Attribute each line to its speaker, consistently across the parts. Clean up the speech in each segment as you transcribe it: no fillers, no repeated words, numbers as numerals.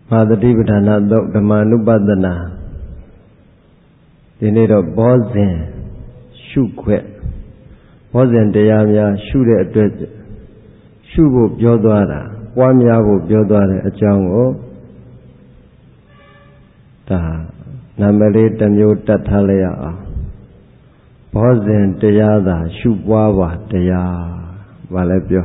Speaker 1: မာသတိပဋ္ဌာနာသုတ်ဓမ္မနုပဒနာဒီနေ့တော့ဘောဇဉ်ရှုခွက်ဘောဇဉ်တရားများရှုတဲ့အတွက်ရှုဖို့ပြောသွားတာပွားများဖို့ပြောသွားတဲ့အကြောင်းကိုဒါနာမည်လေးတစ်မျိုးတတ်ထားလိုက်ရအောင်ဘောဇဉ်တရားသာရှုပွားပါတရားဘာလဲပြော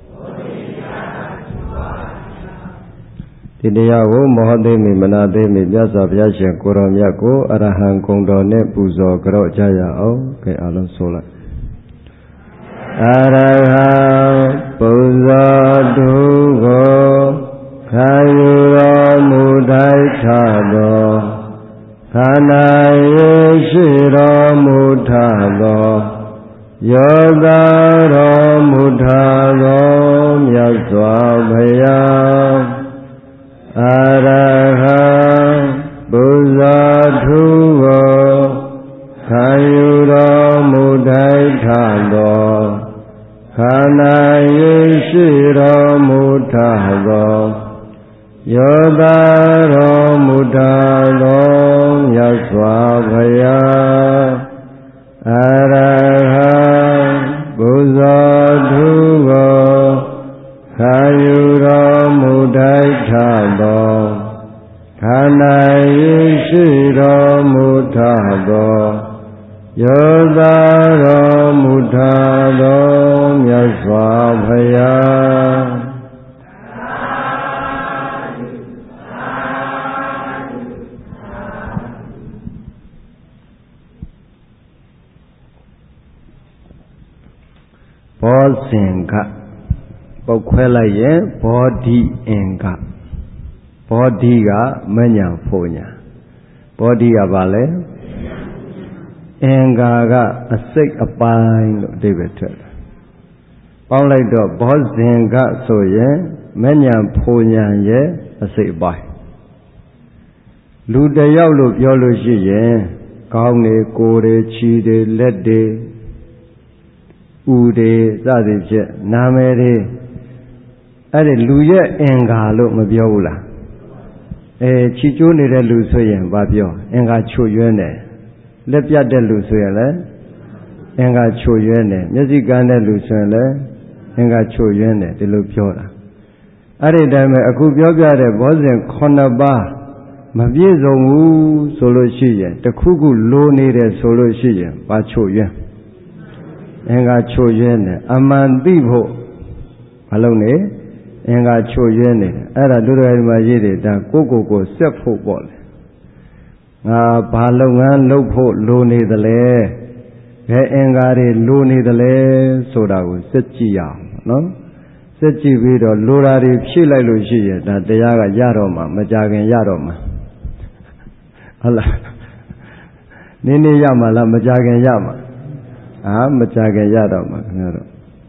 Speaker 1: ဒီတရားကိုမဟုတ်သေးမီမနာသေးမီမြတ်စွာဘုရားရှင်ကိုရောမြတ်ကိုအရဟံဂုဏ်တော်နဲ့ပူဇော်ကြော့ကြရအောင်ကဲအားလုံးဆိုလိုက်အရဟံပူဇော်သူကိုခံယူတော်မူထိုက်ထသောခန္ဓာရဲ့ရှိတော်မူထသောယောဂတော်မူထသောမြတ်စွာဘုရားအရဟံပူဇော်သူကိုခံယူတော်မူထိုက်ထသောခန္ဓာရဲ့ရှိတော်မူထသောယောဂတော်မူထသောမြတ်စွာဘုရားအရဟံပူဇော်သူကိုခံယူတော်မူထိုက်ထသောခန္ဓာရဲ့ရှိတော်မူထသောယောဂတော်မူထသောမြတ်စွာဘုရားဘောဇင်ကပုတ်ခွဲလိုက်ရင်ဘောဓိအင်္ဂဘောဓိကမဉ္ဇဉ်ဖို့ညာဘောဓိကဘာလဲအင်္ဂါကအစိတ်အပိုင်းလို့အဓိပ္ပာယ်ထွက်တယ်ပေါင်းလိုက်တော့ဘောဇင်ကဆိုရင်မဉ္ဇဉ်ဖို့ညာရဲ့အစိတ်အပိုင်းလူတယောက်လို့ပြောလို့ရှိရင်ခေါင်းတွေကိုယ်တွေခြေတွေလက်တွေဥတွေစသည်ဖြင့်နာမည်တွေအဲ့ဒီလူရဲ့အင်္ဂါလို့မပြောဘူးလားခြေကျိုးနေတဲ့လူဆိုရင်ဘာပြောအင်္ဂါချို့ယွင်းတယ်လက်ပြတ်တဲ့လူဆိုရင်လည်းအင်္ဂါချို့ယွင်းတယ်မျက်စိကန်းတဲ့လူဆိုရင်လည်းအင်္ဂါချို့ယွင်းတယ်ဒီလိုပြောတာအဲ့ဒီတိုင်းပဲအခုပြောပြတဲ့ဘောဇဉ်9ပါးမပြည့်စုံဘူးဆိုလို့ရှိရင်တစ်ခုခုလိုနေတယ်ဆိုလို့ရှိရင်ဘာချို့ယွင်းအင်္ဂါချို့ယွင်းတယ်အမှန်သိဖို့မလုပ်နဲ့အင်္ဂါချို့ယွင်းနေတယ်အဲ့ဒါတို့တော်ဒီမှာရေးတယ်ဒါကိုဆက်ဖို့ပေါ့လေငါဘာလုပ်ငန်းလုပ်ဖို့လိုနေသလဲဘယ်အင်္ဂါတွေလိုနေသလဲဆိုတာကိုစစ်ကြည့်ရအောင်နော်စစ်ကြည့်ပြီးတော့လိုတာတွေဖြည့်လိုက်လို့ရှိရင်ဒါတရားကရတော့မှမကြခင်ရတော့မှဟုတ်လားနည်းနည်းရမှလားမကြခင်ရမှမကြခင်ရတော့မှခင်ဗျားတို့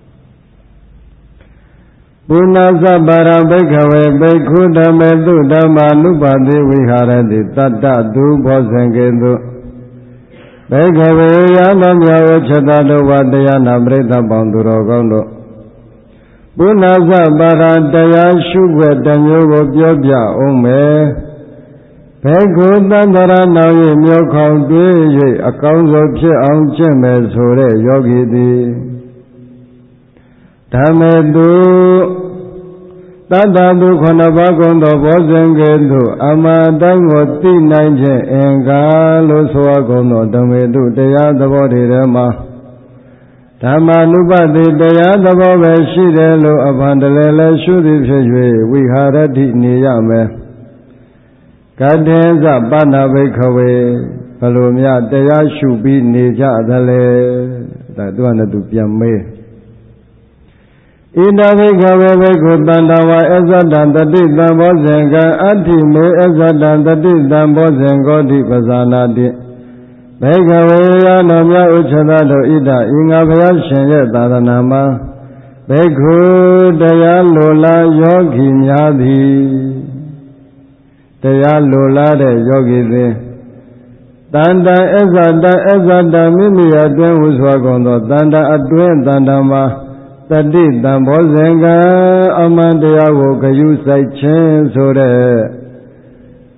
Speaker 1: ပုဏ္ဏသဗ္ဗရာဘိက္ခဝေဘိက္ခုဓမ္မေတုဓမ္မာနုပါတိဝိဟာရတိတတ္တသူဘောဇင်ကေတုဘိက္ခဝေယနာမြဝချက်တာတို့ဝတရားနာပရိသတ်ပေါင်းသူတော်ကောင်းတို့ပုဏ္ဏသဗ္ဗရာတရားရှုွက်တစ်မျိုးကိုပြောပြအောင်မယ်ဘိက္ခုတန္တရာနောင်၍မြောခေါင်တွေး၍အကောင်းဆုံးဖြစ်အောင်ကျင့်မယ်ဆိုတဲ့ယောဂီသည်ဓမ္မေတုတတ္တသူ9ပါးကုန်သောဘောဇင်ကဲ့သို့အမှန်တိုင်းကိုသိနိုင်ခြင်းအင်္ဂါလို့ဆိုအပ်ကုန်သောဓမ္မေတုတရားသဘောတွေထဲမှာဓမ္မာနုပတိတရားသဘောပဲရှိတယ်လို့အဖန်တလဲလဲရှုသည်ဖြစ်၍ဝိဟာရတိနေရမယ်ကတေသပဏ္ဏဘိက္ခဝေဘယ်လိုများတရားရှုပြီးနေကြသလဲဒါသူကနဲ့သူပြန်မေးဣဒဘိက္ခဝေဘိက္ခုတန္တဝါအဇ္ဇတံတတိတံဘောဇင်ကံအဋ္ဌိမေအဇ္ဇတံတတိတံဘောဇင်ကောတိပဇာနာတိဘိက္ခဝေယနောမြတ်ဥချသတို့ဣဒဤငါဘုရားရှင်ရဲ့သာသနာမှာဘိက္ခုတရားလိုလားယောဂီများသည်တရားလိုလားတဲ့ယောဂီသည်တန္တအဇ္ဇတံမိမိအတွင်းဟုဆိုကုန်သောတန္တအတွင်းတန္တမှာတတိတံဘောဇင်ကံအမှန်တရားကိုဂယုစိုက်ခြင်းဆိုတဲ့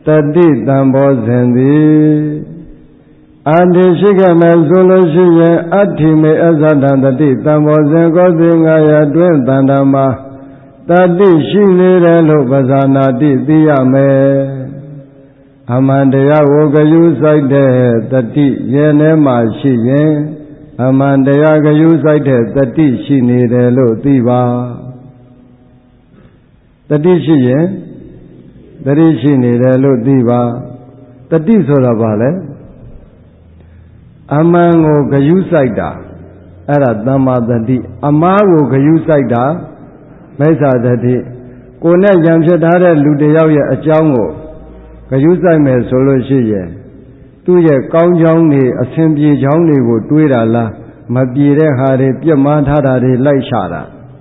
Speaker 1: တတိတံဘောဇင်သည်အန္တိရှိခဲ့မယ်ဆိုလို့ရှိရင်အဋ္ဌိမေအဇဒံတတိတံဘောဇင်ကိုသိငါရတွင်တန်တမှာတတိရှိနေတယ်လို့ပဇာနာတိသိရမယ်အမှန်တရားကိုဂရုစိုက်တဲ့တတိရဲ့ထဲမှာရှိရင်အမှန်တရားဂရုစိုက်တဲ့တတိရှိနေတယ်လို့သိပါတတိရှိရင်တတိရှိနေတယ်လို့သိပါတတိဆိုတာဘာလဲအမှန်ကိုဂရုစိုက်တာအဲ့ဒါသမ္မာတတိအမှားကိုဂရုစိုက်တာမိစ္ဆာတတိကိုယ်နဲ့ဉာဏ်ဖြစ်ထားတဲ့လူတစ်ယောက်ရဲ့အကြောင်းကိုဂရုစိုက်မယ်ဆိုလို့ရှိရင်သူ့ရဲ့ကောင်းကြောင်းတွေအဆင်ပြေကြောင်းတွေကိုတွေးတာလားမပြေတဲ့ဟာတွေပြတ်မှားထားတာတွေလိုက်ရှာတာ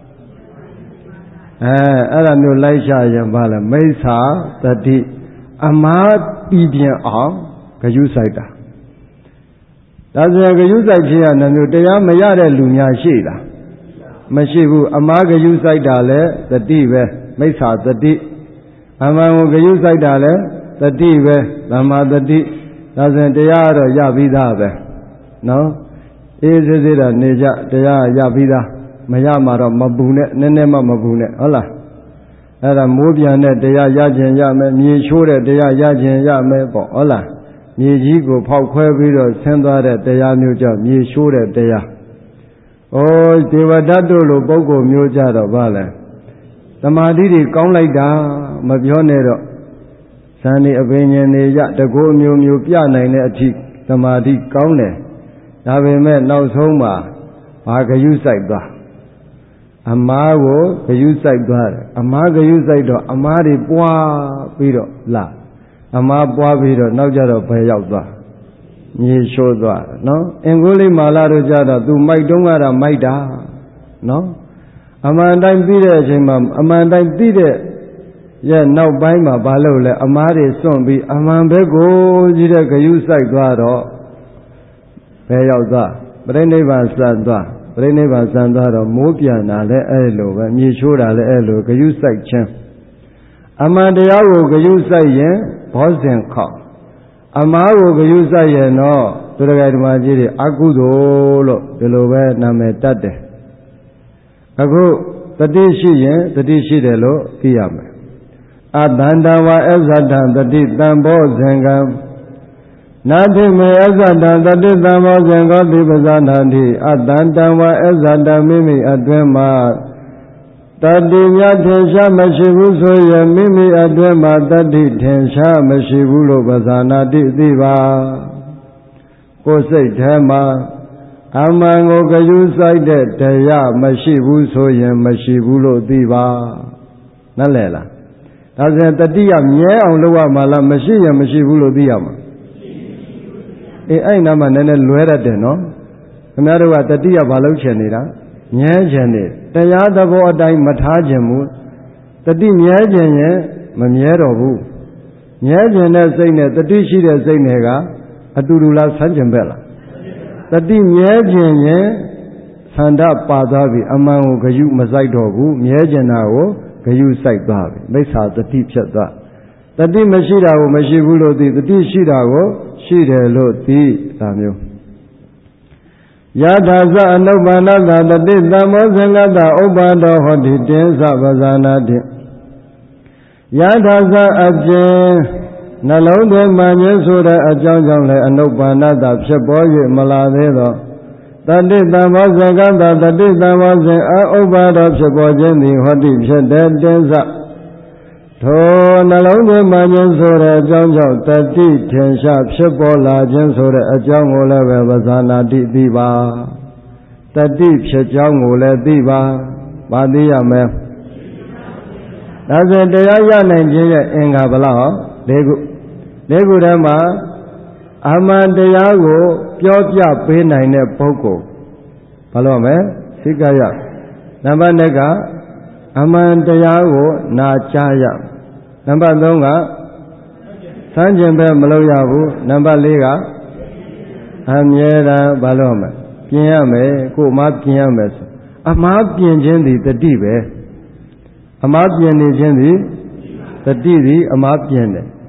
Speaker 1: အဲ့ဒါမျိုးလိုက်ရှာရင်ဘာလဲမိစ္ဆာတတိအမှားပြီးပြင်းအောင်ဂရုစိုက်တာဒါဆိုရင်ဂရုစိုက်ခြင်းရတဲ့မျိုးတရားမရတဲ့လူများရှိလားမရှိဘူးအမှားဂရုစိုက်တာလဲတတိပဲမိစ္ဆာတတိအမှန်ကိုဂရုစိုက်တာလဲတတိပဲသမ္မာတတိဒါဆိုရင်တရားတော့ရပြီးသားပဲနော်အေးစစ်စစ်တော့နေကြတရားရပြီးသားမရမှာတော့မပူနဲ့နည်းနည်းမှမပူနဲ့ဟုတ်လားအဲ့ဒါမိုးပြန်တဲ့တရားရခြင်းရမယ်မြေချိုးတဲ့တရားရခြင်းရမယ်ပေါ့ဟုတ်လားမြေကြီးကိုဖောက်ခွဲပြီးတော့ဆင်းသွားတဲ့တရားမျိုးကြောင့်မြေချိုးတဲ့တရားဩဒေဝဒတ်တို့လိုပုဂ္ဂိုလ်မျိုးကြတော့ဗာလဲသမာဓိတွေကောင်းလိုက်တာမပြောနဲ့တော့ဇန်နေအပင်ဉ္နေရတကူအမျိုးမျိုးပြနိုင်တဲ့အထိသမာဓိကောင်းတယ်ဒါပေမဲ့နောက်ဆုံးမှာဘာဂယုစိုက်သွားအမားကိုဂယုစိုက်သွားတယ်အမားဂယုစိုက်တော့အမားတွေပွားပြီးတော့လာအမားပွားပြီးတော့နောက်ကြတော့ဘယ်ရောက်သွားမြေရှိုးသွားနော်အင်္ဂုလိမာလာတို့ကြတော့သူမိုက်တုံးကတော့မိုက်တာနော်အမှန်တိုင်းပြီးတဲ့အချိန်မှာအမှန်တိုင်းပြီးတဲ့ရဲ့နောက်ပိုင်းမှာဘာလို့လဲအမားတွေစွန့်ပြီးအမှန်ဘက်ကိုကြီးတဲ့ဂယုစိုက်သွားတော့ဘယ်ရောက်သွားပြိဋိဘစံသွားပြိဋိဘစံသွားတော့မိုးပြန်တာလည်းအဲ့လိုပဲမြေချိုးတာလည်းအဲ့လိုဂယုစိုက်ခြင်းအမှန်တရားကိုဂယုစိုက်ရင်ဘောဇင်ခောက်အမှားကိုဂယုစိုက်ရင်တော့သူတော်ဓမ္မကြီးတွေအကုသိုလ်လို့ဒီလိုပဲနာမည်တတ်တယ်အခုတတိရှိရင်တတိရှိတယ်လို့သိရမယ်အတန္တဝါအဇ္ဇတံတတိတံဘောဇင်ကံနာတိမေအဇ္ဇတံတတိတံဘောဇင်ကောတိပဇာနာတိအတန္တဝါအဇ္ဇတံမိမိအတွင်းမှာတတိမြတ်ထင်ရှားမရှိဘူးဆိုရင်မိမိအတွင်းမှာတတိထင်ရှားမရှိဘူးလို့ပဇာနာတိသိပါကိုယ်စိတ်ထဲမှာအမှန်ကိုဂယုစိုက်တဲ့တရားမရှိဘူးဆိုရင်မရှိဘူးလို့သိပါနားလည်လားဒါဆိုရင်တတိယမြဲအောင်လုပ်ရမှာလားမရှိရင်မရှိဘူးလို့သိရမှာအဲ့နာမှာနည်းနည်းလွဲတတ်တယ်နော်ခင်ဗျားတို့ကတတိယဘာလုပ်ချင်နေတာမြဲချင်နေတရားသဘောအတိုင်းမထားချင်ဘူးတတိမြဲချင်ရင်မမြဲတော့ဘူးမြဲချင်တဲ့စိတ်နဲ့တတိရှိတဲ့စိတ်နဲ့ကအတူတူလားဆန်းကျင်ပဲလားတတိမြဲချင်ရင်သန္တာပါသွားပြီအမှန်ကိုဂယုမစိုက်တော့ဘူးမြဲချင်တာကိုဂယုစိုက်သွားပြီမိစ္ဆာတတိဖြစ်သွားတတိမရှိတာကိုမရှိဘူးလို့သိတတိရှိတာကိုရှိတယ်လို့သိဒါမျိုးယထာသအနုပ္ပန္နတတတိတမောဇင်္ဂတဥပ္ပါဒောဟောတိတင်းသပဇာနာတိယထာသအကျဉ်နှလုံးသွင်းမှန်ခြင်းဆိုတဲ့အကြောင်းကြောင့်လည်းအနုပ္ပန္နတဖြစ်ပေါ်၍မလာသေးသောတတိတမောဇင်္ဂတတတိတမောဇင်ဥပ္ပါဒောဖြစ်ပေါ်ခြင်းသည်ဟောတိဖြစ်တဲ့တင်းသထိုနှလုံးသွင်းမှန်ခြင်းဆိုတဲ့အကြောင်းကြောင့်တတိထင်ရှားဖြစ်ပေါ်လာခြင်းဆိုတဲ့အကြောင်းကိုလည်းပဲပဇာနာတိသိပါတတိဖြစ်ကြောင်းကိုလည်းသိပါပါသိရမယ်ဒါဆိုတရားရနိုင်ခြင်းရဲ့အင်္ဂါဘလောက်၄ခုထဲမှာအမှန်တရားကိုပြောပြပေးနိုင်တဲ့ပုဂ္ဂိုလ်ဘာလို့မလဲသိက္ခာရနံပါတ်1ကအမှန်တရားကိုနာကြားရနံပါတ်3ကစမ်းကျင်ပဲမလုပ်ရဘူးနံပါတ်4ကအမြဲတမ်းဘာလို့မလဲပြင်ရမယ်ကိုယ်မှပြင်ရမယ်ဆိုအမှားပြင်ခြင်းသည်တတိပဲအမှားပြင်နေခြင်းသည်တတိသည်အမှားပြင်တယ်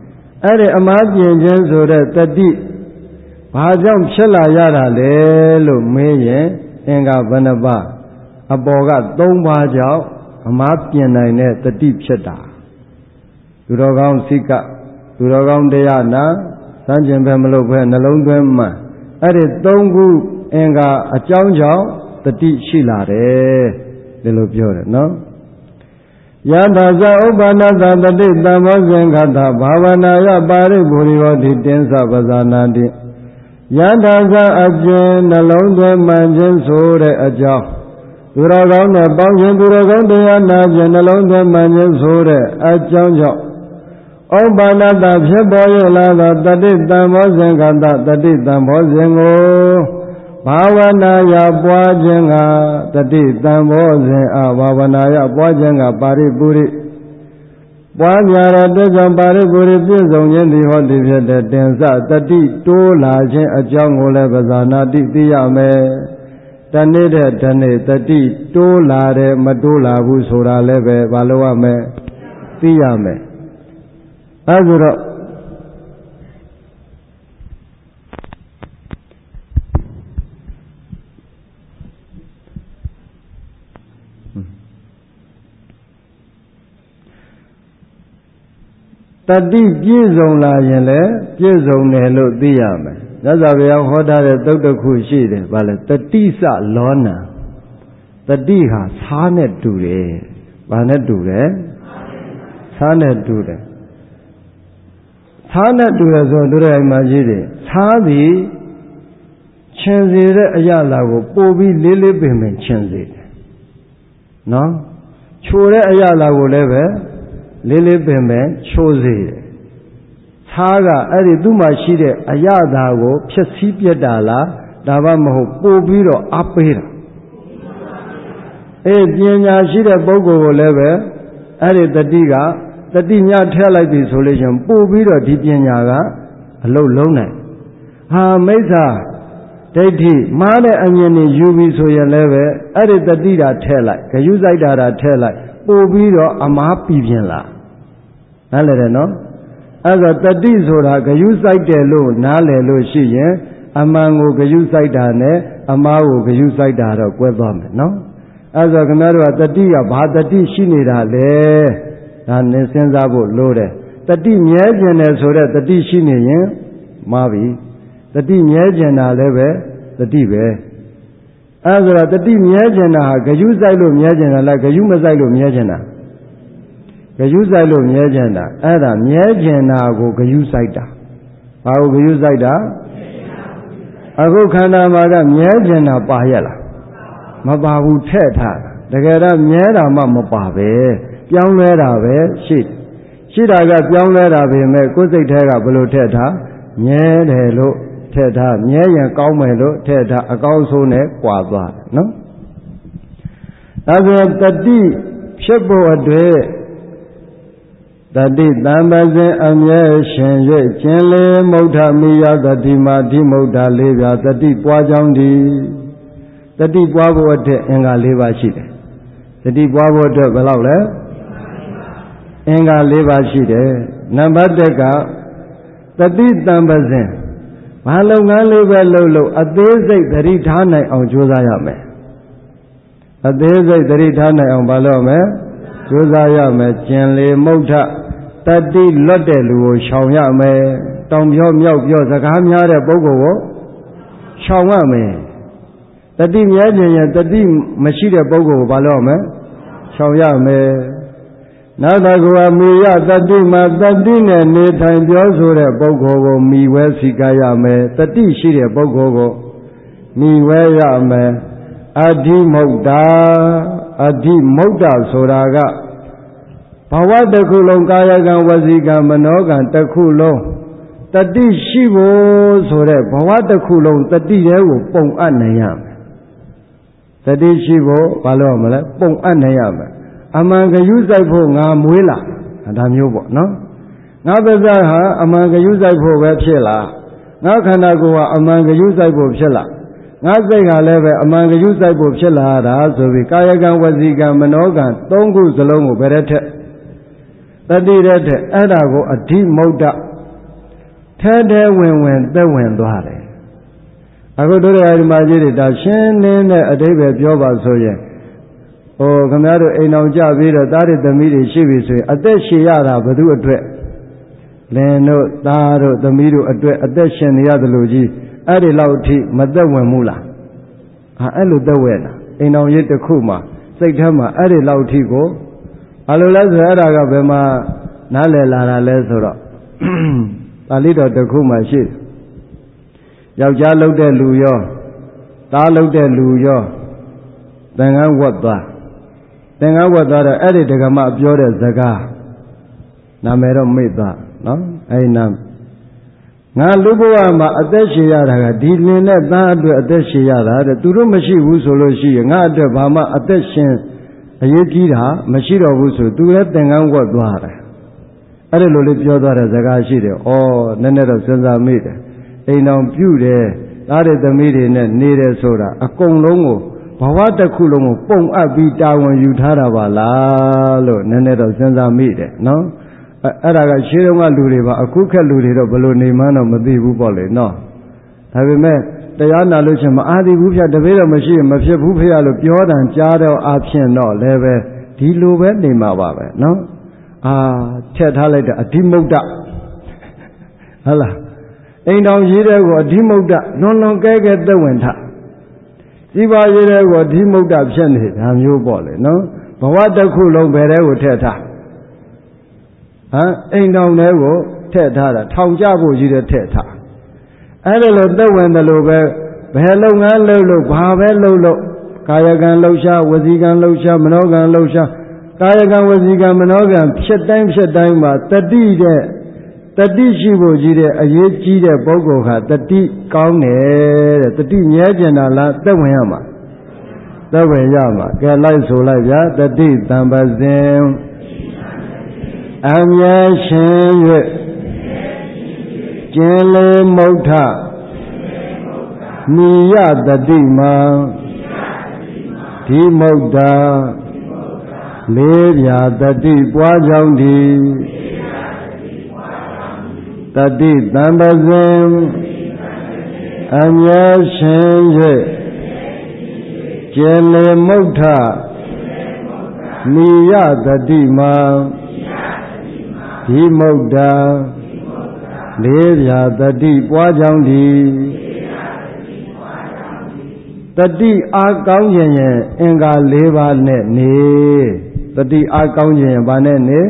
Speaker 1: အဲ့ဒီအမှားပြင်ခြင်းဆိုတဲ့တတိဘာကြောင့်ဖြစ်လာရတာလဲလို့မေးရင်အင်္ဂါဘယ်နှပါးအပေါ်က3ပါးကြောင့်အမှားပြင်နိုင်တဲ့တတိဖြစ်တာသူတော်ကောင်းစိကသူတော်ကောင်းတရားနာစမ်းကျင်ပဲမလုပ်ပဲနှလုံးသွင်းမှအဲ့ဒီ3ခုအင်္ဂါအကြောင်းကြောင့်တတိရှိလာတယ်ဒီလိုပြောတယ်နော်ယထာဇဥပ္ပန္နသတတိတမ္မောဇင်္ဂတဘာဝနာယပါရိပုရိယောတိတင်းစပဇာနာတိယထာဇအကျဉ်နှလုံးသွင်းမှန်ခြင်းဆိုတဲ့အကြောင်းသူတော်ကောင်းနဲ့ပေါင်းခြင်းသူတော်ကောင်းတရားနာခြင်းနှလုံးသွင်းမှန်ခြင်းဆိုတဲ့အကြောင်းကြောင့်ဥပ္ပန္နတဖြစ်ပေါ်ရလာသောတတိတမ္မောဇင်္ဂတတတိတမ္မောဇင်ကိုဘာဝနာယပွားခြင်းကတတိတံဘောဇင်အဘာဝနာယပွားခြင်းကပါရိပုရိပွားများတဲ့တစ္ဆပါရိပုရိပြည့်စုံခြင်းဒီဟောဒီဖြစ်တဲ့တင်စတတိတိုးလာခြင်းအကြောင်းကိုလည်းပဇာနာတိသိရမယ်တနေ့တဲ့တနေ့တတိတိုးလာတယ်မတိုးလာဘူးဆိုတာလည်းပဲဘာလို့ရမလဲသိရမယ်အဲဆိုတော့တတိပြည့်စုံလာရင်လည်းပြည့်စုံတယ်လို့သိရမယ်။မြတ်စွာဘုရားဟောထားတဲ့သုတ်တစ်ခုရှိတယ်ဗါလဲတတိစလောနံတတိဟာသာနဲ့တူတယ်။ဘာနဲ့တူတယ်။သာနဲ့တူတယ်။သာနဲ့တူတယ်ဆိုတော့တို့ရဲ့အိမ်မှာရှိတယ်။သာသည်ချင်စေတဲ့အရာလာကိုပို့ပြီးလေးလေးပင်ပင်ချင်စေတယ်။နော်။ချိုတဲ့အရာလာကိုလည်းပဲလေးလေးပင်ပင်ချိုးစေတယ်။သာကအဲ့ဒီသူ့မှာရှိတဲ့အရာသာကိုဖြည့်ဆည်းပြတ်တာလားဒါမှမဟုတ်ပို့ပြီးတော့အားပေးတာ။ပညာရှိတဲ့ပုဂ္ဂိုလ်ကိုလည်းပဲအဲ့ဒီတတိညထည့်လိုက်ပြီဆိုလို့ရှင်ပို့ပြီးတော့ဒီပညာကအလုံးလုံးနိုင်ဟာမိစ္ဆာဒိဋ္ဌိမှားတဲ့အမြင်နဲ့ယူပြီဆိုရင်လည်းပဲအဲ့ဒီတတိတာထည့်လိုက်ဂယုစိုက်တာထည့်လိုက်ပို့ပြီးတော့အမားပြပြင်းလာနားလည်တယ်နော်အဲ့တော့တတိဆိုတာဂယုစိုက်တယ်လို့နားလည်လို့ရှိရင်အမှန်ကိုဂယုစိုက်တာနဲ့အမှားကိုဂယုစိုက်တာတော့ကွဲသွားမယ်နော်အဲ့တော့ခင်ဗျားတို့ကတတိကဘာတတိရှိနေတာလဲဒါနဲ့စဉ်းစားဖို့လိုတယ်တတိမြဲကျင်တယ်ဆိုတော့တတိရှိနေရင်မှားပြီတတိမြဲကျင်တာလည်းပဲတတိပဲအဲ့ဒါတတိမြဲကျင်တာဟာဂယုစိုက်လို့မြဲကျင်တာလားဂယုမစိုက်လို့မြဲကျင်တာဂယုစိုက်လို့မြဲကျင်တာအဲ့ဒါမြဲကျင်တာကိုဂယုစိုက်တာဘာကိုဂယုစိုက်တာအခုခန္ဓာမှာကမြဲကျင်တာပါရလားမပါဘူးထည့်ထားတကယ်တော့မြဲတာမှမပါပဲပြောင်းလဲတာပဲရှိတာကပြောင်းလဲတာပဲမဲ့ကိုယ်စိတ်ထဲကဘယ်လိုထည့်ထားမြဲတယ်လို့ထည့်ထားမြဲရင်ကောင်းမယ်လို့ထည့်ထားအကောင်းဆုံးနဲ့ကွာသွားတယ်နော်ဒါဆိုတတိဖြစ်ဖို့အတွက်တတိတမ္ပဇင်အမြဲရှင်၍ကျင်လေမုဋ္ဌမိယတတိမာဓိမုဋ္ဌလေးပြတတိပွားကြောင်းဒီတတိပွားဖို့အတွက်အင်္ဂါ၄ပါးရှိတယ်တတိပွားဖို့အတွက်ဘယ်လောက်လဲအင်္ဂါ၄ပါးရှိတယ်နံပါတ်1ကတတိတမ္ပဇင်ဘာလုပ်ငန်းလေးပဲလုပ်လို့အသေးစိတ်သတိထားနိုင်အောင်ကြိုးစားရမယ်အသေးစိတ်သတိထားနိုင်အောင်ဘာလုပ်မလဲကြိုးစားရမယ်ကျင်လေမုဋ္ဌတတိလွတ်တဲ့လူကိုရှောင်ရမယ်တောင်ပြောမြောက်ပြောစကားများတဲ့ပုဂ္ဂိုလ်ကိုရှောင်ရမယ်တတိမြဲခြင်းရင်တတိမရှိတဲ့ပုဂ္ဂိုလ်ကိုဘာလုပ်ရမလဲရှောင်ရမယ်နောက်တစ်ခုကမိယတတိမှာတတိနဲ့နေထိုင်ပြောဆိုတဲ့ပုဂ္ဂိုလ်ကိုမိဝဲစီကရမယ်တတိရှိတဲ့ပုဂ္ဂိုလ်ကိုမိဝဲရမယ်အဓိမုတ်တာဆိုတာကဘဝတစ်ခုလုံးကာယကံဝစီကံမနောကံတစ်ခုလုံးတတိရှိဖို့ဆိုတဲ့ဘဝတစ်ခုလုံးတတိတဲကိုပုံအပ်နိုင်ရမယ်တတိရှိဖို့ဘာလို့မလဲပုံအပ်နိုင်ရမယ်အမှန်ဂယုစိုက်ဖို့ငါမွေးလာဒါမျိုးပေါ့နော်ငါပါးစပ်ဟာအမှန်ဂယုစိုက်ဖို့ပဲဖြစ်လားငါခန္ဓာကိုယ်ဟာအမှန်ဂယုစိုက်ဖို့ဖြစ်လားငါစိတ်ဟာလည်းပဲအမှန်ဂယုစိုက်ဖို့ဖြစ်လာတာဆိုပြီးကာယကံဝစီကံမနောကံ၃ခုစလုံးကိုဘယ်တဲ့ထက်တတိတဲ့ထက်အဲ့ဒါကိုအဓိမုတ်တထဲဝင်သက်ဝင်သွားတယ်အခုတို့ရဲ့ဒီမှာကြီးတွေဒါရှင်းတဲ့အတိပ္ပယ်ပြောပါဆိုရင်ခင်ဗျားတို့အိမ်အောင်ကြပြီးတော့သားတွေသမီးတွေရှိပြီဆိုရင်အသက်ရှင်ရတာဘယ်သူအတွက်လင်တို့သားတို့သမီးတို့အတွက်အသက်ရှင်နေရတယ်လို့ကြီးအဲ့ဒီလောက်အထိမသက်ဝင်ဘူးလားအဲ့လိုသက်ဝင်တာအိမ်အောင်ရေးတစ်ခုမှာစိတ်ထဲမှာအဲ့ဒီလောက်အထိကိုဘာလို့လဲဆိုတော့အဲ့ဒါကဘယ်မှာနားလည်လာတာလဲဆိုတော့ပါဠိတော်တစ်ခုမှာရှိတယ်ယောက်ျားလုပ်တဲ့လူရောသားလုပ်တဲ့လူရောသင်္ကန်းဝတ်သွားတော့အဲ့ဒီဒကမပြောတဲ့စကားနာမည်တော့မေ့သွားနော်အဲ့နာငါလူဘဝမှာအသက်ရှင်ရတာကဒီလင်နဲ့သားအတွက်အသက်ရှင်ရတာတဲ့သူတို့မရှိဘူးဆိုလို့ရှိရင်ငါအတွက်ဘာမှအသက်ရှင်အရေးကြီးတာမရှိတော့ဘူးဆိုသူလည်းသင်္ကန်းဝတ်သွားတယ်အဲ့ဒီလိုလေးပြောသွားတဲ့စကားရှိတယ်ဩနည်းနည်းတော့စဉ်းစားမိတယ်အိမ်တော်ပြုတယ်သားတဲ့သမီးတွေနဲ့နေတယ်ဆိုတာအကုန်လုံးကိုဘဝတစ်ခုလုံးကိုပုံအပ်ပြီးတာဝန်ယူထားတာပါလားလို့နည်းနည်းတော့စဉ်းစားမိတယ်နော်အဲ့ဒါကရှင်းတော့ကလူတွေပါအခုခက်လူတွေတော့ဘယ်လိုနေမှန်းတော့မသိဘူးပေါ့လေနော်ဒါပေမဲ့တရားနာလို့ချင်းမအားသေးဘူးဖျက်တပည့်တော့မရှိရင်မဖြစ်ဘူးဖျက်လို့ပြောတန်ကြားတော့အဖြစ်တော့လည်းပဲဒီလိုပဲနေမှာပါပဲနော်ထည့်ထားလိုက်တာအဓိမုဒ္ဒဟုတ်လားအိမ်တော်ရေးတဲ့ကိုအဓိမုဒ္ဒလွန်ကဲသက်ဝင်ထစီပါရေးတဲ့ကိုအဓိမုဒ္ဒဖြစ်နေတာမျိုးပေါ့လေနော်ဘဝတစ်ခုလုံးဘယ်တဲ့ကိုထည့်ထားအိမ်တော်တွေကိုထည့်ထားတာထောင်ကြဖို့ကြီးတဲ့ထည့်ထားအဲ့ဒါလိုသက်ဝင်တယ်လို့ပဲဘယ်လုပ်ငန်းလုပ်လို့ဘာပဲလုပ်ကာယကံလှုပ်ရှားဝစီကံလှုပ်ရှားမနောကံလှုပ်ရှားကာယကံဝစီကံမနောကံဖြစ်တိုင်းမှာတတိရှိဖို့ကြီးတဲ့အရေးကြီးတဲ့ပုဂ္ဂိုလ်ဟာတတိကောင်းတယ်တဲ့တတိမြဲကျင်တာလားသက်ဝင်ရမှာသက်ဝင်ရမှာကဲလိုက်ဆိုလိုက်ဗျာတတိတံပစဉ်အမြဲရှင်၍ကျင်လေမုဋ္ဌမိယတတိမံဒီမုဋ္ဌလေးပြာတတိပွားကြောင်းဒီတတိတံပစဉ်အမြဲရှင်၍ကျင်လေမုဋ္ဌမိယတတိမံဒီမုဋ္ဌလေးပြာတတိပွားကြောင်းဒီတတိအားကောင်းခြင်းရဲ့အင်္ဂါ၄ပါးနဲ့နေတတိအားကောင်းခြင်းရဲ့ဘာနဲ့နေ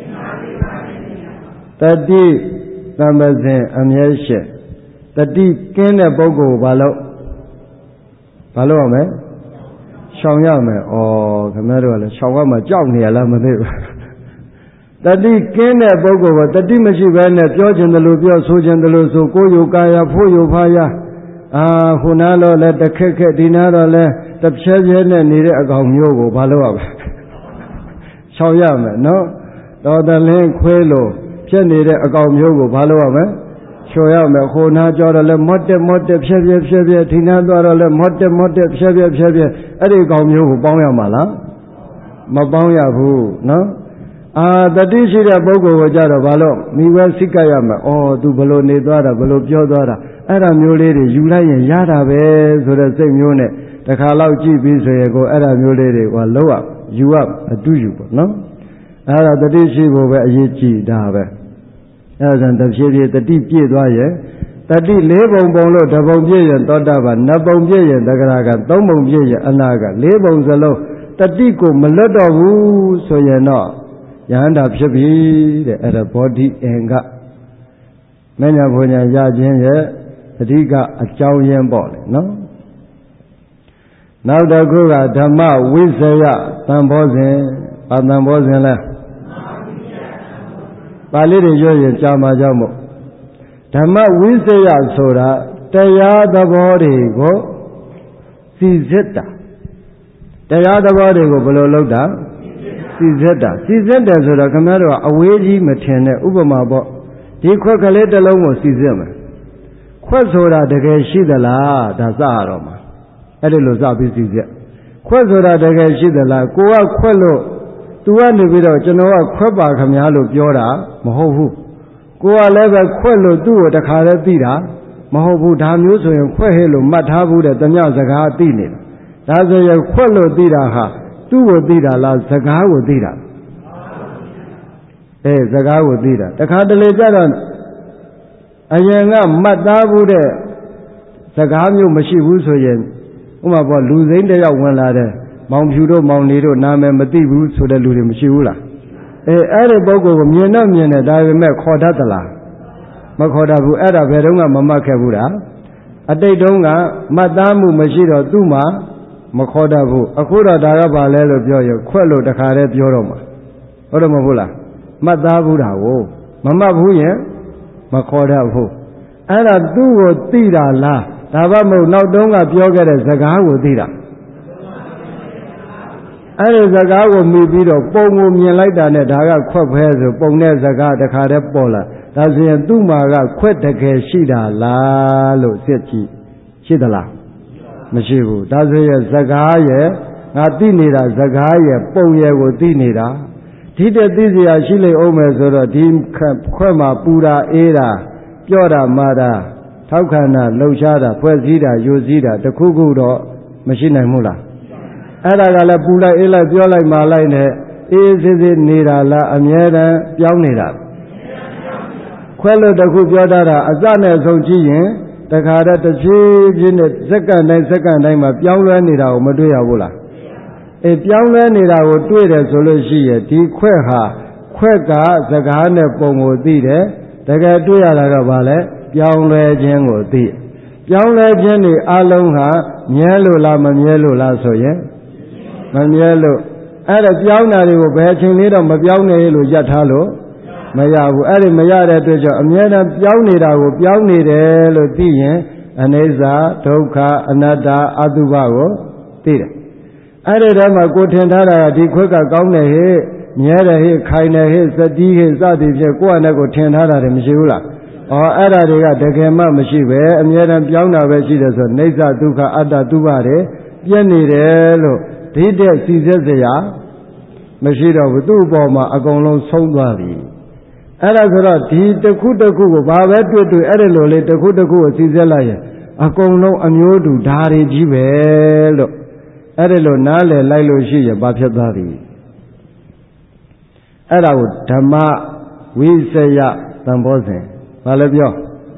Speaker 1: တတိသံပစဉ်အမြဲရှိတတိကင်းတဲ့ပုဂ္ဂိုလ်ဘာလို့ရမလဲရှောင်ရမယ်ခင်ဗျားတို့ကလည်းရှောင်ရမှာကြောက်နေရလားမသိဘူးတတိကင်းတဲ့ပုဂ္ဂိုလ်ကတတိမရှိဘဲနဲ့ပြောခြင်းတလို့ပြောဆိုခြင်းတလို့ဆိုကိုယ်ယုကာယဖို့ယုဖာယခုနတော့လဲတခက်ခက်ဒီနာတော့လဲတဖြည်းဖြည်းနဲ့နေတဲ့အကောင်မျိုးကိုဘာလို့ရမလဲရှောင်ရမယ်နော်တော်တလင်းခွေးလို့ဖြစ်နေတဲ့အကောင်မျိုးကိုဘာလို့ရမလဲချော်ရမယ်ခုနကြောတော့လဲမော့တက်ဖြည်းဖြည်းဒီနာတော့လဲမော့တက်ဖြည်းဖြည်းအဲ့ဒီကောင်မျိုးကိုပေါင်းရမှာလားမပေါင်းရဘူးနော်တတိရှိတဲ့ပုဂ္ဂိုလ်ကိုကြတော့ဘာလို့မိဝဲစိတ်ကရမယ်သူဘလို့နေသွားတာဘလို့ပြောသွားတာအဲ့ဒါမျိုးလေးတွေယူလိုက်ရင်ရတာပဲဆိုတဲ့စိတ်မျိုးနဲ့တခါလောက်ကြည့်ပြီးဆိုရင်ကိုအဲ့ဒါမျိုးလေးတွေကလောက်ယူအတူယူပေါ့နော်အဲ့ဒါတတိရှိဖို့ပဲအရေးကြီးတာပဲအဲ့ဒါတဖြည်းဖြည်းတတိပြည့်သွားရဲ့တတိ၄ပုံလို့တစ်ပုံပြည့်ရင်သောတာပန်နှစ်ပုံပြည့်ရင်သဂရကသုံးပုံပြည့်ရင်အနာက၄ပုံစလုံးတတိကိုမလွတ်တော့ဘူးဆိုရင်တော့ယဟန္တာဖြစ်ပြီတဲ့အဲ့ဒါဘောဓိအင်္ဂမဉ္ဇဉ်ဘုံညာရခြင်းရဲ့အဓိကအကြောင်းရင်းပေါ့လေနော်နောက်တစ်ခုကဓမ္မဝိဇယသံဘောဇဉ်သံဘောဇဉ်လဲပါဠိတွေရွတ်ရင်ကြာမှာကြောင့်မို့ဓမ္မဝိဇယဆိုတာတရားသဘောတွေကိုစီစစ်တာတရားသဘောတွေကိုဘယ်လိုလုပ်တာစီစစ်တယ်ဆိုတော့ခင်ဗျားတို့ကအဝေးကြီးမထင်တဲ့ဥပမာပေါ့ဒီခွက်ကလေးတစ်လုံးကိုစီစစ်မယ်ခွက်ဆိုတာတကယ်ရှိသလားဒါစရတော့မှာအဲ့ဒီလိုစပြီးစီစစ်ခွက်ဆိုတာတကယ်ရှိသလားကိုကခွက်လို့သူကနေပြီးတော့ကျွန်တော်ကခွက်ပါခင်ဗျားလို့ပြောတာမဟုတ်ဘူးကိုယ်ကလည်းပဲခွက်လို့သူ့ကိုတခါတည်းသိတာမဟုတ်ဘူးဒါမျိုးဆိုရင်ခွက်ဟဲ့လို့မှတ်ထားဘူးတဲ့တမျှစကားသိနေတာဒါဆိုရင်ခွက်လို့သိတာဟာသူ့ကိုသိတာလားစကားကိုသိတာစကားကိုသိတာတခါတလေကြတော့အရင်ကမှတ်သားဘူးတဲ့စကားမျိုးမရှိဘူးဆိုရင်ဥပမာပေါ့လူစိမ်းတယောက်ဝင်လာတဲ့မောင်ဖြူတို့မောင်နေတို့နာမည်မသိဘူးဆိုတဲ့လူတွေမရှိဘူးလားအဲ့ဒီပုဂ္ဂိုလ်ကိုမြင်တော့မြင်တယ်ဒါပေမဲ့ခေါ်တတ်သလားမခေါ်တတ်ဘူးအဲ့ဒါဘယ်တော့မှမမှတ်ခဲ့ဘူးလားအတိတ်တုန်းကမှတ်သားမှုမရှိတော့သူ့မှာမခေါ်တတ်ဘူးအခုတော့ဒါကဘာလဲလို့ပြောရင်ခွက်လို့တခါတည်းပြောတော့မှာဟုတ်တယ်မဟုတ်လားမှတ်သားဘူးတာကိုမမှတ်ဘူးရင်မခေါ်တတ်ဘူးအဲ့ဒါသူ့ကိုသိတာလားဒါမှမဟုတ်နောက်တုန်းကပြောခဲ့တဲ့စကားကိုသိတာအဲ့ဒီစကားကိုမိပြီးတော့ပုံကိုမြင်လိုက်တာနဲ့ဒါကခွက်ပဲဆိုပုံတဲ့စကားတခါတည်းပေါ်လာဒါဆိုရင်သူ့မှာကခွက်တကယ်ရှိတာလားလို့စစ်ကြည့်ရှိသလားမရှိဘူးဒါဆိုရင်စကားရဲ့ငါသိနေတာစကားရဲ့ပုံရဲ့ကိုသိနေတာဒီတဲ့သိစရာရှိလိမ့်အောင်မယ်ဆိုတော့ဒီခွက်မှာပူတာအေးတာပြော့တာမာတာထောက်ခံတာလှုပ်ရှားတာဖွဲ့စည်းတာယူစည်းတာတခုခုတော့မရှိနိုင်ဘူးလားအဲ့ဒါကလည်းပူလိုက်အေးလိုက်ပြောလိုက်မာလိုက်နဲ့အေးစစ်စစ်နေတာလားအမြဲတမ်းပြောင်းနေတာခွဲလို့တခုပြောတာအစနဲ့အဆုံးကြည့်ရင်တခါတည်းတစ်ဖြည်းဖြည်းနဲ့စက္ကန့်တိုင်းမှာပြောင်းလဲနေတာကိုမတွေ့ရဘူးလားပြောင်းလဲနေတာကိုတွေ့တယ်ဆိုလို့ရှိရင်ဒီခွက်ကစကားနဲ့ပုံကိုသိတယ်တကယ်တွေ့ရတာတော့ဗာလဲပြောင်းလဲခြင်းကိုသိပြောင်းလဲခြင်းတွေအလုံးဟာမြဲလို့လားမမြဲလို့လားဆိုရင်မမြဲလို့အဲ့ဒါပြောင်းတာတွေကိုဘယ်အချိန်လေးတော့မပြောင်းနိုင်လို့ရပ်ထားလို့မရဘူးအဲ့ဒီမရတဲ့အတွက်ကြောင့်အမြဲတမ်းပြောင်းနေတာကိုပြောင်းနေတယ်လို့သိရင်အနိစ္စဒုက္ခအနတ္တအတုပကိုသိတယ်အဲ့ဒီတော့မှကိုထင်ထားတာကဒီခွက်ကကောင်းတယ်ဟဲ့မြဲတယ်ဟဲ့ခိုင်တယ်ဟဲ့စတိဟဲ့စသည်ဖြင့်ကိုယ့်အနေကိုထင်ထားတာတွေမရှိဘူးလားအဲ့ဒါတွေကတကယ်မှမရှိပဲအမြဲတမ်းပြောင်းတာပဲရှိတယ်ဆိုနိစ္စဒုက္ခအတ္တတုပတွေပြည့်နေတယ်လို့ဒီတဲ့စီစစ်စရာမရှိတော့ဘူးသူ့အပေါ်မှာအကုန်လုံးဆုံးသွားပြီအဲ့ဒါဆိုတော့ဒီတစ်ခုတစ်ခုကိုဘာပဲတွေ့အဲ့ဒီလိုလေးတစ်ခုတစ်ခုကိုစီစစ်လိုက်ရင်အကုန်လုံးအမျိုးတူဓာရီကြီးပဲလို့အဲ့ဒီလိုနားလည်လိုက်လို့ရှိရင်ဘာဖြစ်သွားပြီအဲ့ဒါကိုဓမ္မဝိစယသံဘောဇဉ်ဘာလဲပြော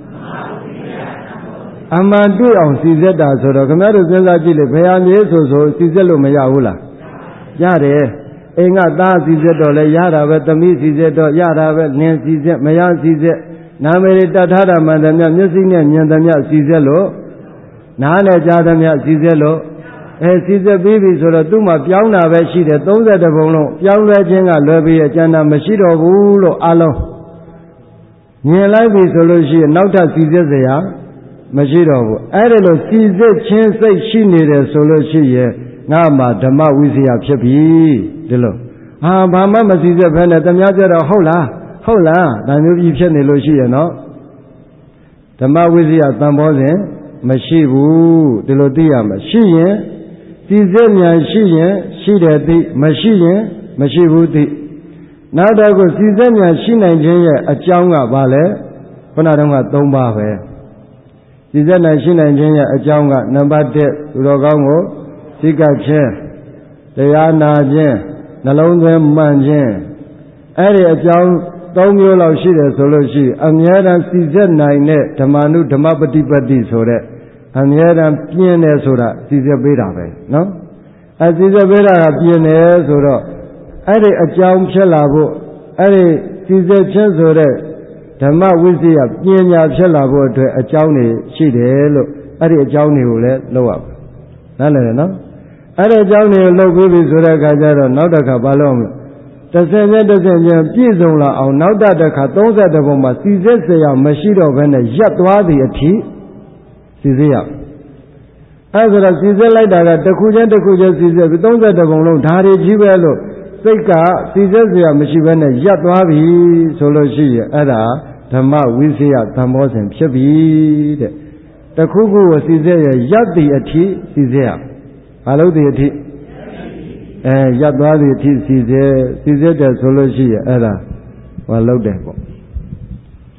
Speaker 1: အမှန်တွေ့အောင်စီစစ်တာဆိုတော့ခင်ဗျားတို့စဉ်းစားကြည့်လေဘယ်ဟာမြေဆိုစီစစ်လို့မရဘူးလားရတယ်အိမ်ကသားစီစစ်တော့လဲရတာပဲသမီးစီစစ်တော့ရတာပဲနင်းစီစစ်မရစီစစ်နာမည်တတ်ထားတာမှန်တယ်မြမျက်စိနဲ့မြင်တယ်မြစီစစ်လို့နားနဲ့ကြားတယ်မြစီစစ်လို့စီစစ်ပြီးပြီဆိုတော့သူ့မှာပြောင်းတာပဲရှိတယ်30ပုံလုံးပြောင်းလဲခြင်းကလွယ်ပြီးကျန်တာမရှိတော့ဘူးလို့အလုံးမြင်လိုက်ပြီဆိုလို့ရှိရင်နောက်ထပ်စီစစ်စရာမရှိတော့ဘူးအဲ့ဒါလို့စီစစ်ခြင်းစိတ်ရှိနေတယ်ဆိုလို့ရှိရင်ငါမှဓမ္မဝိဇ္ဇာဖြစ်ပြီဒီလိုဘာမှမစီစစ်ဘဲနဲ့တများကြတော့ဟုတ်လားဒါမျိုးကြီးဖြစ်နေလို့ရှိရင်တော့ဓမ္မဝိဇ္ဇာသံဘောဇဉ်မရှိဘူးဒီလိုသိရမှာရှိရင်စီစစ်ဉာဏ်ရှိရင်ရှိတယ်သိမရှိရင်မရှိဘူးသိနောက်တော့ကိုစီစစ်ဉာဏ်ရှိနိုင်ခြင်းရဲ့အကြောင်းကဘာလဲခုနတုန်းက3ပါးပဲစီစစ်ဉာဏ်ရှိနိုင်ခြင်းရဲ့အကြောင်းကနံပါတ်1သူတော်ကောင်းကိုစိတ်ကခြင်းတရားနာခြင်းနှလုံးသွင်းမှန်ခြင်းအဲ့ဒီအကြောင်း3မျိုးလောက်ရှိတယ်ဆိုလို့ရှိရင်အမြဲတမ်းစီစစ်နိုင်တဲ့ဓမ္မနုဓမ္မပฏิပတ်တိဆိုတဲ့အမြဲတမ်းပြင်းတယ်ဆိုတာစီစစ်ပေးတာပဲနော်စီစစ်ပေးတာကပြင်းတယ်ဆိုတော့အဲ့ဒီအကြောင်းဖြစ်လာဖို့အဲ့ဒီစီစစ်ခြင်းဆိုတဲ့ဓမ္မဝိဇ္ဇာပညာဖြစ်လာဖို့အတွက်အကြောင်းတွေရှိတယ်လို့အဲ့ဒီအကြောင်းတွေကိုလည်းလုပ်ရပါနားလည်တယ်နော်အဲ့ဒီအကြောင်းတွေကိုလုပ်ပြီးပြီဆိုတဲ့အခါကျတော့နောက်တစ်ခါဘာလုပ်မလဲတစ်ဆင့်ချင်းပြည့်စုံလာအောင်နောက်တစ်ခါ30ပုံမှာစီစစ်စရာမရှိတော့ဘဲနဲ့ရပ်သွားသည့်အထိစီစစ်ရအဲ့ဒါဆိုတော့စီစစ်လိုက်တာကတစ်ခုချင်းစီစစ်ပြီး30ပုံလုံးဓာရီကြီးပဲလို့စိတ်ကစီစစ်စရာမရှိဘဲနဲ့ရပ်သွားပြီဆိုလို့ရှိရင်အဲ့ဒါဓမ္မဝိဇ္ဇာသံဘောဇဉ်ဖြစ်ပြီတဲ့တခုခုကိုစီစစ်ရရပ်သည့်အထိစီစစ်ရဘာလို့ဒီအထိရပ်သွားသည့်အထိစီစစ်တယ်ဆိုလို့ရှိရင်အဲ့ဒါဟောလောက်တယ်ပေါ့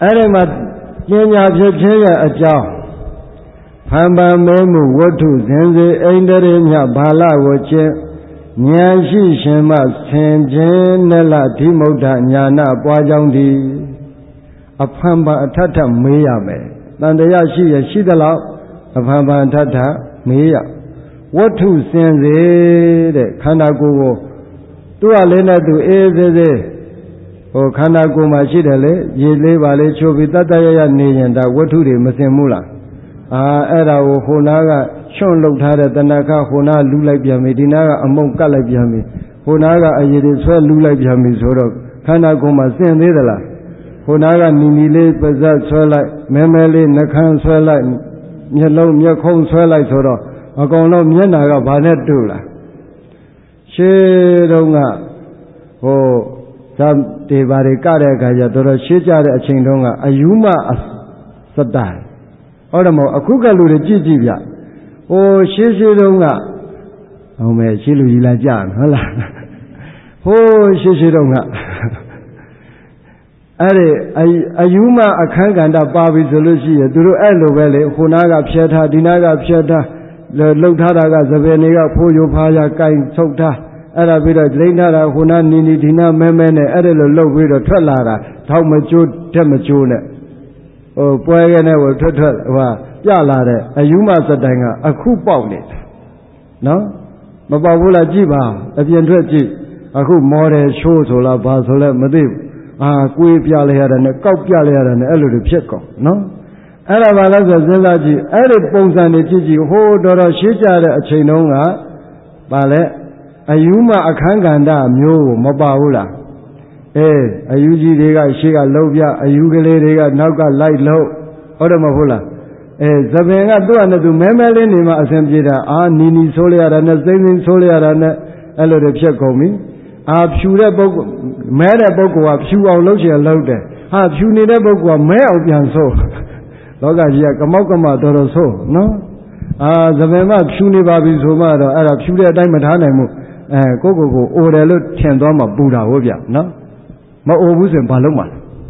Speaker 1: အဲ့ဒီမှာပညာဖြစ်ခြင်းရဲ့အကြောင်းဖန်ပန်မဲမှုဝတ္ထုဇင်စေအိန္ဒြေမြဘာလကိုခြင်းဉာဏ်ရှိရှင်မှဆင်ခြင်းနဲ့လဓိမုဒ္ဒညာနာပွားကြောင်းသည်အဖန်ပန်အထထမေးရမယ်တန်တရားရှိရရှိသလောက်အဖန်ပန်အထထမေးရဝတ္ထုစင်စေတဲ့ခန္ဓာကိုယ်ကိုသူ့အလေးနဲ့သူအေးစေစေဟိုခန္ဓာကိုယ်မှာရှိတယ်လေရေလေးပါလေးချိုးပြီးတတ်တရရနေရင်ဒါဝတ္ထုတွေမစင်ဘူးလားအဲ့ဒါကိုဟိုနာကချွန့်လုတ်ထားတဲ့တဏ္ဍခဟိုနာလူလိုက်ပြန်ပြီဒီနာကအမုံကတ်လိုက်ပြန်ပြီဟိုနာကအရည်တွေဆွဲလူလိုက်ပြန်ပြီဆိုတော့ခန္ဓာကိုယ်မှာစင်သေးသလားဟိုနာကနီနီလေးပါးစပ်ဆွဲလိုက်မဲမဲလေးနှခမ်းဆွဲလိုက်မျက်လုံးမျက်ခုံးဆွဲလိုက်ဆိုတော့အကောင်လုံးမျက်နာကဘာနဲ့တူလားရှေးတုန်းကဟိုဇာတေပါတွေကတဲ့အခါကျတော်ရှေးကြတဲ့အချိန်တုန်းကအယူမစတိုင်ဟုတ်တယ်မဟုတ်အခုကလူတွေကြည့်ကြည့်ဗျဟိုရှေးတုန်းကဟုတ်မယ်ရှေးလူကြီးလာကြဟုတ်လားဟိုရှေးတုန်းကအဲ့ဒီအယူမအခန်းကဏ္ဍပါပြီဆိုလို့ရှိရင်သူတို့အဲ့လိုပဲလေဟိုနာကဖြဲထားဒီနာကဖြဲထားလှုပ်ထားတာကသပင်တွေကဖိုးရိုဖားရကင်ထုတ်ထားအဲ့ဒါပြီးတော့လိမ့်ထားတာဟိုနာနီနီဒီနာမဲမဲနဲ့အဲ့ဒီလိုလှုပ်ပြီးတော့ထွက်လာတာထောက်မကျိုးတက်မကျိုးနဲ့ဟိုပွဲကနဲ့ဟိုထွက်ဟိုပြလာတဲ့အယူမစတိုင်ကအခုပေါက်နေတာနော်မပေါက်ဘူးလားကြည့်ပါအပြင်ထွက်ကြည့်အခုမော်ဒယ်ရှိုးဆိုလားဘာဆိုလဲမသိဘူးကွေးပြလိုက်ရတာနဲ့ကောက်ပြလိုက်ရတာနဲ့အဲ့လိုတွေဖြစ်ကုန်နော်အဲ့ဒါဘာလဲဆိုစဉ်းစားကြည့်အဲ့ဒီပုံစံတွေကြည့်ကြည့်ဟိုတော်ရှေးကြတဲ့အချိန်တုန်းကဘာလဲအယူမအခန်းကဏ္ဍမျိုးကိုမပါဘူးလားအယူကြီးတွေကရှေးကလှုပ်ပြအယူကလေးတွေကနောက်ကလိုက်လှုပ်ဟုတ်တယ်မဟုတ်လားသပင်ကသူ့အနေနဲ့သူမဲမဲလေးနေမှအစဉ်ပြေတာနီနီဆိုးလိုက်ရတာနဲ့စိမ့်စိမ့်ဆိုးလိုက်ရတာနဲ့အဲ့လိုတွေဖြစ်ကုန်ပြီဖြူတဲ့ပုဂ္ဂိုလ်မဲတဲ့ပုဂ္ဂိုလ်ကဖြူအောင်လုပ်ချင်လုပ်တယ်ဖြူနေတဲ့ပုဂ္ဂိုလ်ကမဲအောင်ပြန်ဆိုးလောကကြီးကကမောက်ကမတော်တော်ဆိုးနော်သပင်မဖြူနေပါပြီဆိုမှတော့အဲ့ဒါဖြူတဲ့အတိုင်းမထားနိုင်ဘူးကိုအိုတယ်လို့ထင်သွားမှပူတာဟုတ်ဗျနော်မအိုဘူးဆိုရင်ဘာလုပ်မှာ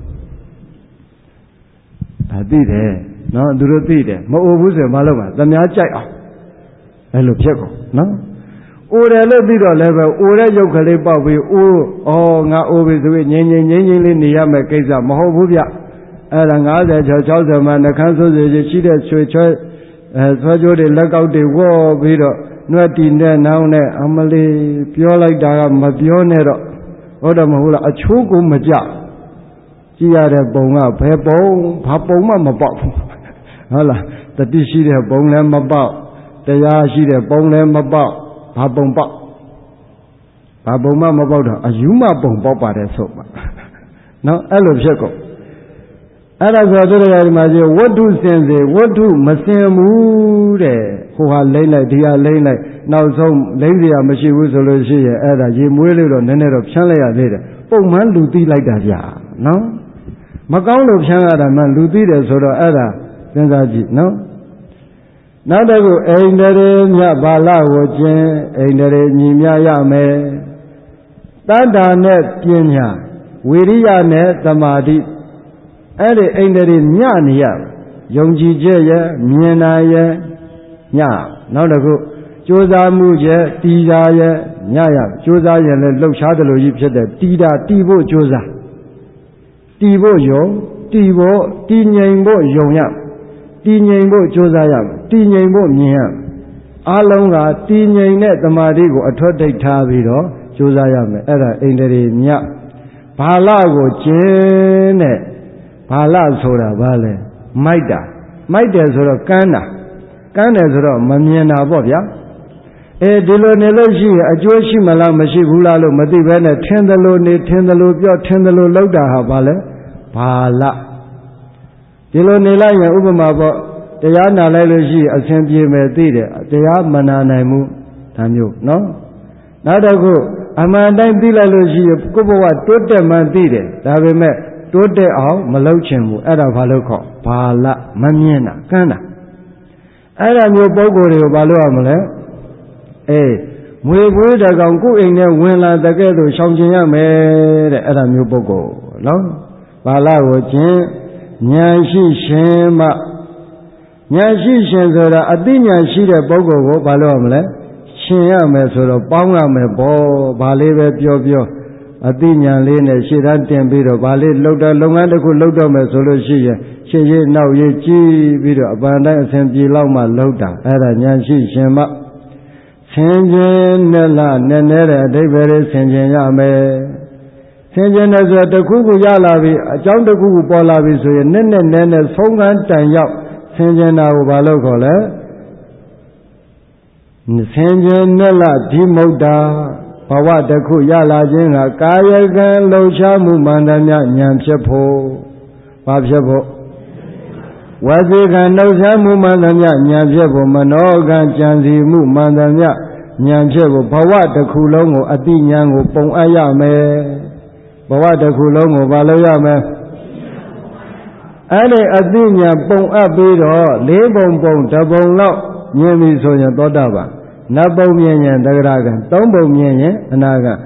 Speaker 1: လဲသိတယ်နော်သူတို့သိတယ်မအိုဘူးဆိုရင်ဘာလုပ်မှာသမားကြိုက်အောင်အဲ့လိုဖြစ်ကုန်နော်အိုတယ်လို့သိတော့လည်းပဲအိုတဲ့ရုပ်ကလေးပေါက်ပြီးငါအိုပြီဆိုပြီးငြိမ်လေးနေရမယ်ကိစ္စမဟုတ်ဘူးဗျအဲ့ဒါ50 60မှနှခမ်းဆိုးစီရှိတဲ့ဆွေချွဲဆွဲကြိုးတွေလက်ကောက်တွေဝေါ်ပြီးတော့နှွက်တီနဲ့နောင်နဲ့အမလေးပြောလိုက်တာကမပြောနဲ့တော့ဟုတ်တယ်မဟုတ်လားအချိုးကိုမကြကြည့်ရတဲ့ပုံကဘယ်ပုံဘာပုံမှမပေါက်ဘူးဟုတ်လားတတိရှိတဲ့ပုံလည်းမပေါက်တရားရှိတဲ့ပုံလည်းမပေါက်ဘာပုံပေါက်ဘာပုံမှမပေါက်တော့အယူမပုံပေါက်ပါတယ်ဆိုမှနော်အဲ့လိုဖြစ်ကုန်အဲ့ဒါဆိုတော့ဒီမှာကျဝတ္ထုစင်စေဝတ္ထုမစင်ဘူးတဲ့ဟိုဟာလိမ့်လိုက်ဒီဟာလိမ့်လိုက်နောက်ဆုံးလိမ့်เสียမရှိဘူးဆိုလို့ရှိရင်အဲ့ဒါရေမွေးလို့တော့နည်းနည်းတော့ဖြန်းလိုက်ရသေးတယ်ပုံမှန်လူသိလိုက်တာကြာနော်မကောင်းလို့ဖြန်းရတာမှလူသိတယ်ဆိုတော့အဲ့ဒါစဉ်းစားကြည့်နော်နောက်တစ်ခုအိန္ဒြေမြဘာလကိုခြင်းအိန္ဒြေညီမြရမယ်တတ္တာနဲ့ပညာဝိရိယနဲ့သမာဓိအဲ့ဒီအိန္ဒြေမြနေရယုံကြည်ချက်ရဲ့မြင်တာရဲ့ညနောက်တစ်ခုကြိုးစားမှုရဲ့တီးတာရဲ့ညရကြိုးစားရင်လည်းလှုပ်ရှားတယ်လို့ကြီးဖြစ်တဲ့တီးတာတီးဖို့ကြိုးစားတီးဖို့ယုံတီးဖို့တီးငြိမ်ဖို့ယုံရတည်ငြိမ်ဖို့ကြိုးစားရမယ်တည်ငြိမ်ဖို့မြင်ရအလုံးကတည်ငြိမ်တဲ့သမာဓိကိုအထွတ်တိတ်ထားပြီးတော့ကြိုးစားရမယ်အဲ့ဒါအိန္ဒြေမြဘာလကိုကျင်းတဲ့ဘာလဆိုတာဘာလဲမိုက်တာမိုက်တယ်ဆိုတော့ကန်းတာကန်းတယ်ဆိုတော့မမြင်တာပေါ့ဗျာဒီလိုနေလို့ရှိရင်အကျိုးရှိမလားမရှိဘူးလားလို့မသိဘဲနဲ့ထင်တယ်လို့နေထင်တယ်လို့ပြောထင်တယ်လို့လောက်တာဟာဘာလဲဘာလဒီလိုနေလိုက်ရင်ဥပမာပေါ့တရားနာလိုက်လို့ရှိရင်အစဉ်ပြေမယ်သိတယ်တရားမနာနိုင်ဘူးဒါမျိုးနော်နောက်တစ်ခုအမှန်တိုင်းသိလိုက်လို့ရှိရင်ကိုယ့်ဘဝတိုးတက်မှန်းသိတယ်ဒါပေမဲ့တိုးတက်အောင်မလုပ်ချင်ဘူးအဲ့ဒါဘာလို့ခေါ်ဘာလမမြင်တာကန်းတာအဲ့ဒါမျိုးပုံကိုယ်တွေကိုဘာလို့ရမလဲမွေပွေးတကောင်ကိုယ့်အိမ်ထဲဝင်လာတဲ့ကဲ့သို့ရှောင်ကျင်ရမယ်တဲ့အဲ့ဒါမျိုးပုံကိုယ်နော်ဘာလကိုချင်းဉာဏ်ရှိရှင်မှဉာဏ်ရှိရှင်ဆိုတာအသိဉာဏ်ရှိတဲ့ပုဂ္ဂိုလ်ကိုဘာလို့ရမလဲရှင်ရမယ်ဆိုတော့ပေါင်းရမယ်ပေါ့ဘာလေးပဲပြောအသိဉာဏ်လေးနဲ့ရှေ့တန်းတင်ပြီးတော့ဘာလေးလုပ်တော့လုပ်ငန်းတစ်ခုလုပ်တော့မယ်ဆိုလို့ရှိရင်ရှေ့ရေးနောက်ရေးကြည့်ပြီးတော့အပန်တိုင်းအစဉ်ပြေလောက်မှလုပ်တာအဲ့ဒါဉာဏ်ရှိရှင်မှဆင်ခြင်နဲ့လားနဲ့တဲ့အဓိပ္ပာယ်လေးဆင်ခြင်ရမယ်ဆင်ခြင်တယ်ဆိုတော့တစ်ခုခုရလာပြီအကြောင်းတစ်ခုခုပေါ်လာပြီဆိုရင်နဲ့ဆုံးခန်းတန်ရောက်ဆင်ခြင်တာကိုဘာလို့ခေါ်လဲဆင်ခြင်နဲ့လားဒီမုဒ္ဒါဘဝတစ်ခုရလာခြင်းကကာယကံလှုပ်ရှားမှုမှန်သမျှဉာဏ်ဖြစ်ဖို့ဘာဖြစ်ဖို့ဝစီကံလှုပ်ရှားမှုမှန်သမျှဉာဏ်ဖြစ်ဖို့မနောကံကြံစီမှုမှန်သမျှဉာဏ်ဖြစ်ဖို့ဘဝတစ်ခုလုံးကိုအတိဉာဏ်ကိုပုံအပ်ရမယ်ဘဝတစ်ခုလုံးကိုဘာလို့ရမယ်အဲ့ဒီအတိဉာဏ်ပုံအပ်ပြီးတော့လေးပုံတစ်ပုံလောက်မြင်ပြီဆိုရင်သောတာပန်နှစ်ပုံမြင်ရင်သဂရကံသုံးပုံမြင်ရင်အနာကံ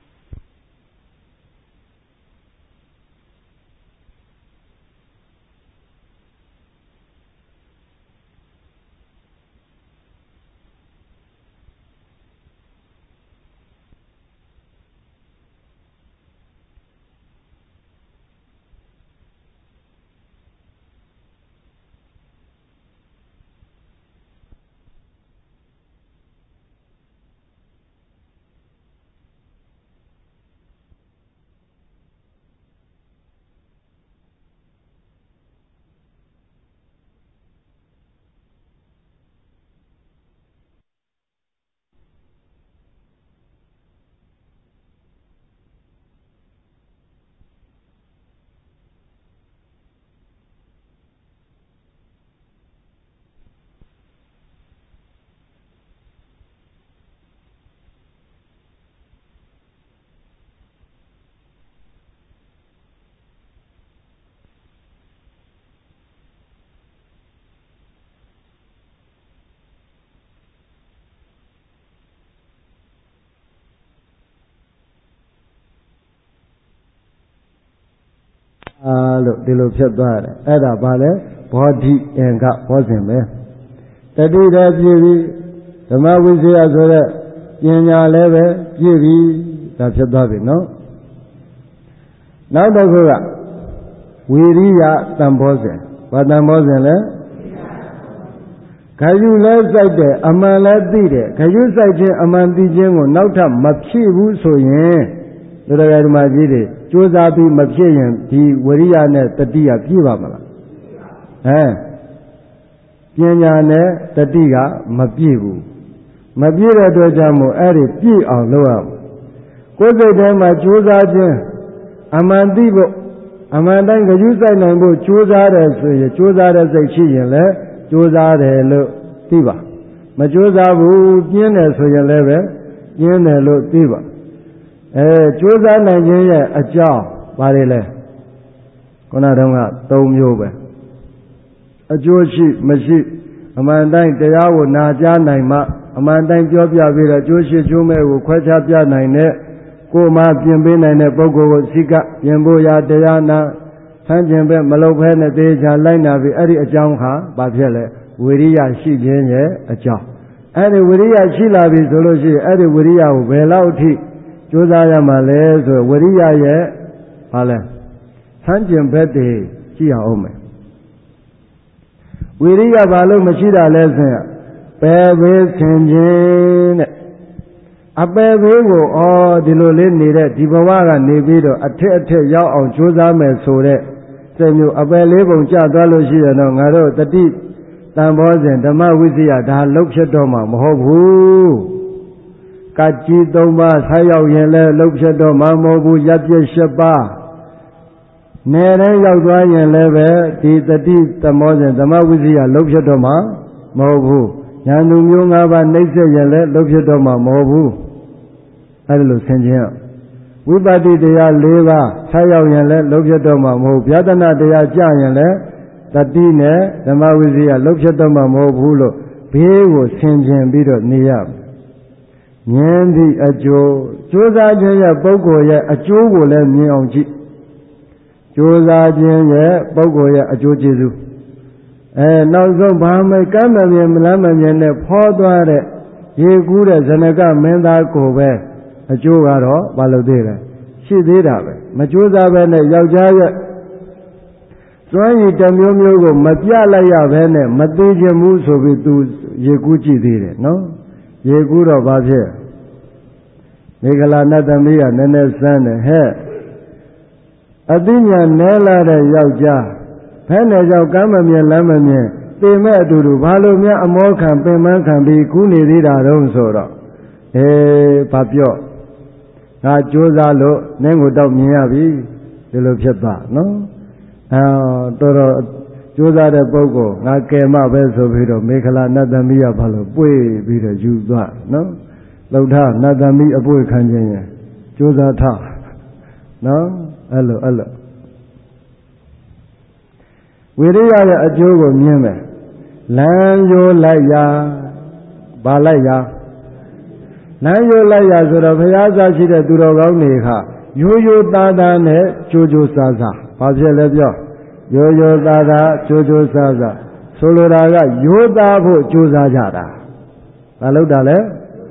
Speaker 1: လို့ဒီလိုဖြစ်သွားတယ်အဲ့ဒါဘာလဲဘောဓိအင်္ဂဘောဇဉ်ပဲတတိတည်းပြည့်ပြီဓမ္မဝိဇ္ဇာဆိုတဲ့ပညာလည်းပဲပြည့်ပြီဒါဖြစ်သွားပြီနော်နောက်တစ်ခုကဝီရိယတံဘောဇဉ်ဘာတံဘောဇဉ်လဲခရုလဲစိုက်တယ်အမှန်လဲသိတယ်ခရုစိုက်ခြင်းအမှန်သိခြင်းကိုနောက်ထပ်မဖြစ်ဘူးဆိုရင်တို့တရားဓမ္မကြီးတွေကြိုးစားပြီးမဖြစ်ရင်ဒီဝိရိယနဲ့တတိယပြည့်ပါမလားပညာနဲ့တတိကမပြည့်ဘူးမပြည့်တဲ့အတွက်ကြောင့်မို့အဲ့ဒီပြည့်အောင်လုပ်ရမယ်ကိုယ်စိတ်ထဲမှာကြိုးစားခြင်းအမှန်သိဖို့အမှန်တိုင်းကြွစိုက်နိုင်ဖို့ကြိုးစားတယ်ဆိုရင်ကြိုးစားတဲ့စိတ်ရှိရင်လည်းကြိုးစားတယ်လို့သိပါမကြိုးစားဘူးပြင်းတယ်ဆိုရင်လည်းပဲပြင်းတယ်လို့သိပါကြိုးစားနိုင်ခြင်းရဲ့အကြောင်းဘာတွေလဲခုနတုန်းက၃မျိုးပဲအကျိုးရှိမရှိအမှန်တိုင်းတရားကိုနာကြားနိုင်မှအမှန်တိုင်းပြောပြပြီးတော့ကျိုးရှိကျိုးမဲ့ကိုခွဲခြားပြနိုင်တဲ့ကိုယ်မှပြင်ပေးနိုင်တဲ့ပုဂ္ဂိုလ်ကိုစိကပြင်ဖို့ရာတရားနာဆန်းကျင်ပဲမလုပ်ဘဲနဲ့သေချာလိုက်နာပြီးအဲ့ဒီအကြောင်းဟာဘာဖြစ်လဲဝိရိယရှိခြင်းရဲ့အကြောင်းအဲ့ဒီဝိရိယရှိလာပြီဆိုလို့ရှိရင်အဲ့ဒီဝိရိယကိုဘယ်လောက်အထိကြိုးစားရမှာလဲဆိုဝိရိယရဲ့ဘာလဲဆန်းကျင်ဘက်တွေကြည့်အောင်မယ်ဝိရိယဘာလို့မရှိတာလဲဆိုရင်ပယ်ဘေးဆင်ခြင်းတဲ့အပယ်ဘေးကိုဒီလိုလေးနေတဲ့ဒီဘဝကနေပြီးတော့အထက်ရောက်အောင်ကြိုးစားမယ်ဆိုတဲ့စိတ်မျိုးအပယ်လေးပုံကျသွားလို့ရှိရင်တော့ငါတို့တတိတန်ဘောဇဉ်ဓမ္မဝိဇ္ဇာဒါလှုပ်ဖြစ်တော့မှာမဟုတ်ဘူးကကြီး၃ပါးဆက်ရောက်ရင်လည်းလှုပ်ဖြစ်တော့မှာမဟုတ်ဘူးရပ်ပြည့်၈ပါးနယ်ထဲရောက်သွားရင်လည်းပဲဒီတတိတမောဇဉ်ဓမ္မဝိဇ္ဇာလှုပ်ဖြစ်တော့မှာမဟုတ်ဘူးဉာဏ်သူမျိုး၅ပါးနှိမ့်ဆက်ရင်လည်းလှုပ်ဖြစ်တော့မှာမဟုတ်ဘူးအဲ့ဒါလို့ဆင်ခြင်ရဝိပဿနာတရား၄ပါးဆက်ရောက်ရင်လည်းလှုပ်ဖြစ်တော့မှာမဟုတ်ဗျာဒနာတရားကြရင်လည်းတတိနဲ့ဓမ္မဝိဇ္ဇာလှုပ်ဖြစ်တော့မှာမဟုတ်ဘူးလို့ဘေးကိုဆင်ခြင်ပြီးတော့နေရမြင်သည့်အကျိုးကြိုးစားခြင်းရဲ့ပုဂ္ဂိုလ်ရဲ့အကျိုးကိုလည်းမြင်အောင်ကြည့်ကြိုးစားခြင်းရဲ့ပုဂ္ဂိုလ်ရဲ့အကျိုးကျေးဇူးနောက်ဆုံးဘာမကမ်းမမြင်မလမ်းမမြင်နဲ့ဖောသွားတဲ့ရေကူးတဲ့ဇနကမင်းသားကိုပဲအကျိုးကတော့ဘာလို့သေးလဲရှိသေးတာပဲမကြိုးစားပဲနဲ့ယောက်ျားရဲ့စွမ်းရည်တစ်မျိုးမျိုးကိုမပြလိုက်ရပဲနဲ့မသိခြင်းဘူးဆိုပြီးသူရေကူးကြည့်သေးတယ်နော်ရေကူးတော့ဘာဖြစ်မေခလာနတ်သမီးကနည်းနည်းစမ်းတယ်ဟဲ့အသိဉာဏ်နဲလာတဲ့ယောက်ျားဖဲနဲ့ကြောင့်ကမ်းမမြင်လမ်းမမြင်သိမဲ့အတူတူဘာလို့များအမောခံပင်ပန်းခံပြီးကူးနေသေးတာတုံးဆိုတော့ဘာပြော့ငါကြိုးစားလို့နင်းကိုတော့မြင်ရပြီဒီလိုဖြစ်သွားနော်တော်တော်ကြိုးစားတဲ့ပုဂ္ဂိုလ်ငါကယ်မပဲဆိုပြီးတော့မေခလာနတ်သမီးကဘာလို့ပွေ့ပြီးတော့ယူသွားနော်လှုပ်ထားနတ်သမီးအပွေ့ခံခြင်းရကြိုးစားထားနော်အဲ့လိုဝိရိယရဲ့အကျိုးကိုမြင်မယ်လမ်းရိုးလိုက်ရာဘာလိုက်ရာလမ်းရိုးလိုက်ရာဆိုတော့ဘုရားစားရှိတဲ့သူတော်ကောင်းတွေကရိုးရိုးသားသားနဲ့ကြိုးကြိုးစားစားဘာဖြစ်လဲပြောရိုးရိုးသားသားကြိုးကြိုးစားစားဆိုလိုတာကရိုးသားဖို့ကြိုးစားကြတာဘာလို့တာလဲ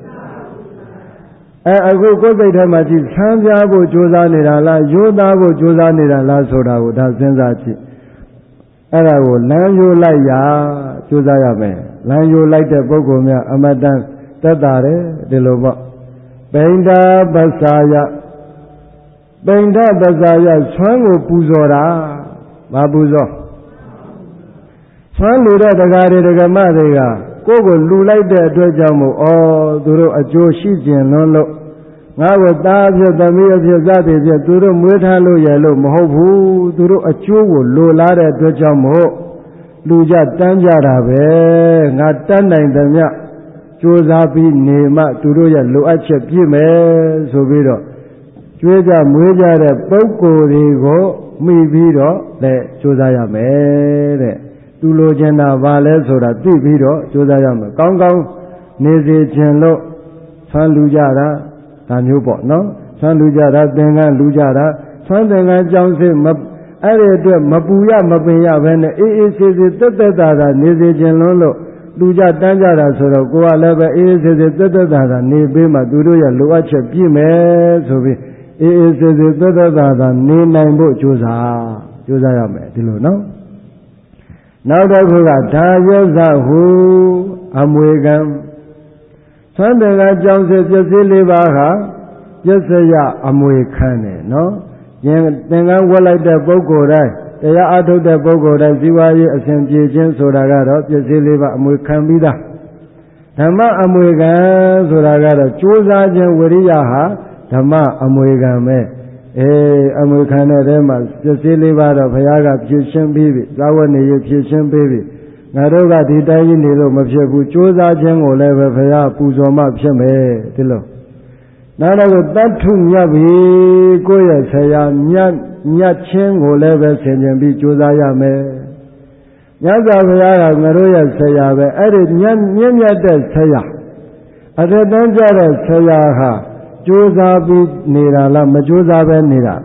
Speaker 1: အခုကိုယ်စိတ်ထဲမှာကြည့်ဆန်းပြားဖို့ကြိုးစားနေတာလားရိုးသားဖို့ကြိုးစားနေတာလားဆိုတာကိုဒါစဉ်းစားကြည့်အဲ့ဒါကိုလမ်းရိုးလိုက်ရာကြိုးစားရမယ်လမ်းရိုးလိုက်တဲ့ပုဂ္ဂိုလ်များအမတန်သက်သာတယ်ဒီလိုပေါ့ပိန္ဒပစ္စာယပိန္ဒပစ္စာယဆွမ်းကိုပူဇော်တာမပူဇော်ဆွမ်းလူတဲ့တရားတွေဒကမတွေကကိုယ့်ကိုလူလိုက်တဲ့အတွက်ကြောင့်မို့သူတို့အကျိုးရှိခြင်းလွန်းလို့ငါ့ကိုသားအဖြစ်သမီးအဖြစ်စသည်ဖြင့်သူတို့မွေးထားလို့ရလို့မဟုတ်ဘူးသူတို့အကျိုးကိုလိုလားတဲ့အတွက်ကြောင့်မို့လူကြတန်းကြတာပဲငါတန်းနိုင်သမျှကြိုးစားပြီးနေမှသူတို့ရဲ့လိုအပ်ချက်ပြည့်မယ်ဆိုပြီးတော့ကြွေးကြမွေးကြတဲ့ပုဂ္ဂိုလ်တွေကိုမိပြီးတော့လည်းကြိုးစားရမယ်တဲ့သူလိုချင်တာဘာလဲဆိုတာသိပြီးတော့ကြိုးစားရမယ်ကောင်းကောင်းနေစေခြင်းလို့ဆွမ်းလူကြတာဒါမျိုးပေါ့နော်ဆွမ်းလူကြတာသင်္ကန်းလူကြတာဆွမ်းသင်္ကန်းကြောင်းစစ်အဲ့ဒီအတွက်မပူရမပင်ရဘဲနဲ့အေးအေးဆေးဆေးတက်တက်တာတာနေစေခြင်းလို့လူကြတန်းကြတာဆိုတော့ကိုယ်ကလည်းပဲအေးအေးဆေးဆေးတက်တက်တာတာနေပေးမှသူတို့ရဲ့လိုအပ်ချက်ပြည့်မယ်ဆိုပြီးအေးအေးဆေးဆေးတက်တက်တာတာနေနိုင်ဖို့ကြိုးစားရမယ်ဒီလိုနော်နောက်တစ်ခုကဒါယောဇဟုအမွေကံဆွမ်းသင်္ကန်းကြောင့်စစ်ပစ္စည်း၄ပါးဟာပစ္စယအမွေခံတယ်နော်ယင်သင်္ကန်းဝတ်လိုက်တဲ့ပုဂ္ဂိုလ်တိုင်းတရားအထုတ်တဲ့ပုဂ္ဂိုလ်တိုင်းဇီဝရေးအစဉ်ပြေခြင်းဆိုတာကတော့ပစ္စည်း၄ပါးအမွေခံပြီးသားဓမ္မအမွေခံဆိုတာကတော့ကြိုးစားခြင်းဝိရိယဟာဓမ္မအမွေခံပဲအမွေခံတဲ့ထဲမှာပစ္စည်း၄ပါးတော့ဘုရားကဖြည့်ရှင်းပြီးပြီသာဝနေရဖြည့်ရှင်းပြီးပြီငါတို့ကဒီတိုင်းကြီးနေလို့မဖြစ်ဘူးကြိုးစားခြင်းကိုလည်းပဲဘုရားပူဇော်မှဖြစ်မယ်ဒီလိုနောက်တော့တတ်ထုမြတ်ပြီကိုယ့်ရဲ့ဆရာမြတ်ချင်းကိုလည်းပဲဆင်ခြင်ပြီးကြိုးစားရမယ်မြတ်စွာဘုရားကငါတို့ရဲ့ဆရာပဲအဲ့ဒီမြတ်တဲ့ဆရာအထက်တန်းကြတဲ့ဆရာဟာကြိုးစားပြီးနေတာလားမကြိုးစားပဲနေတာ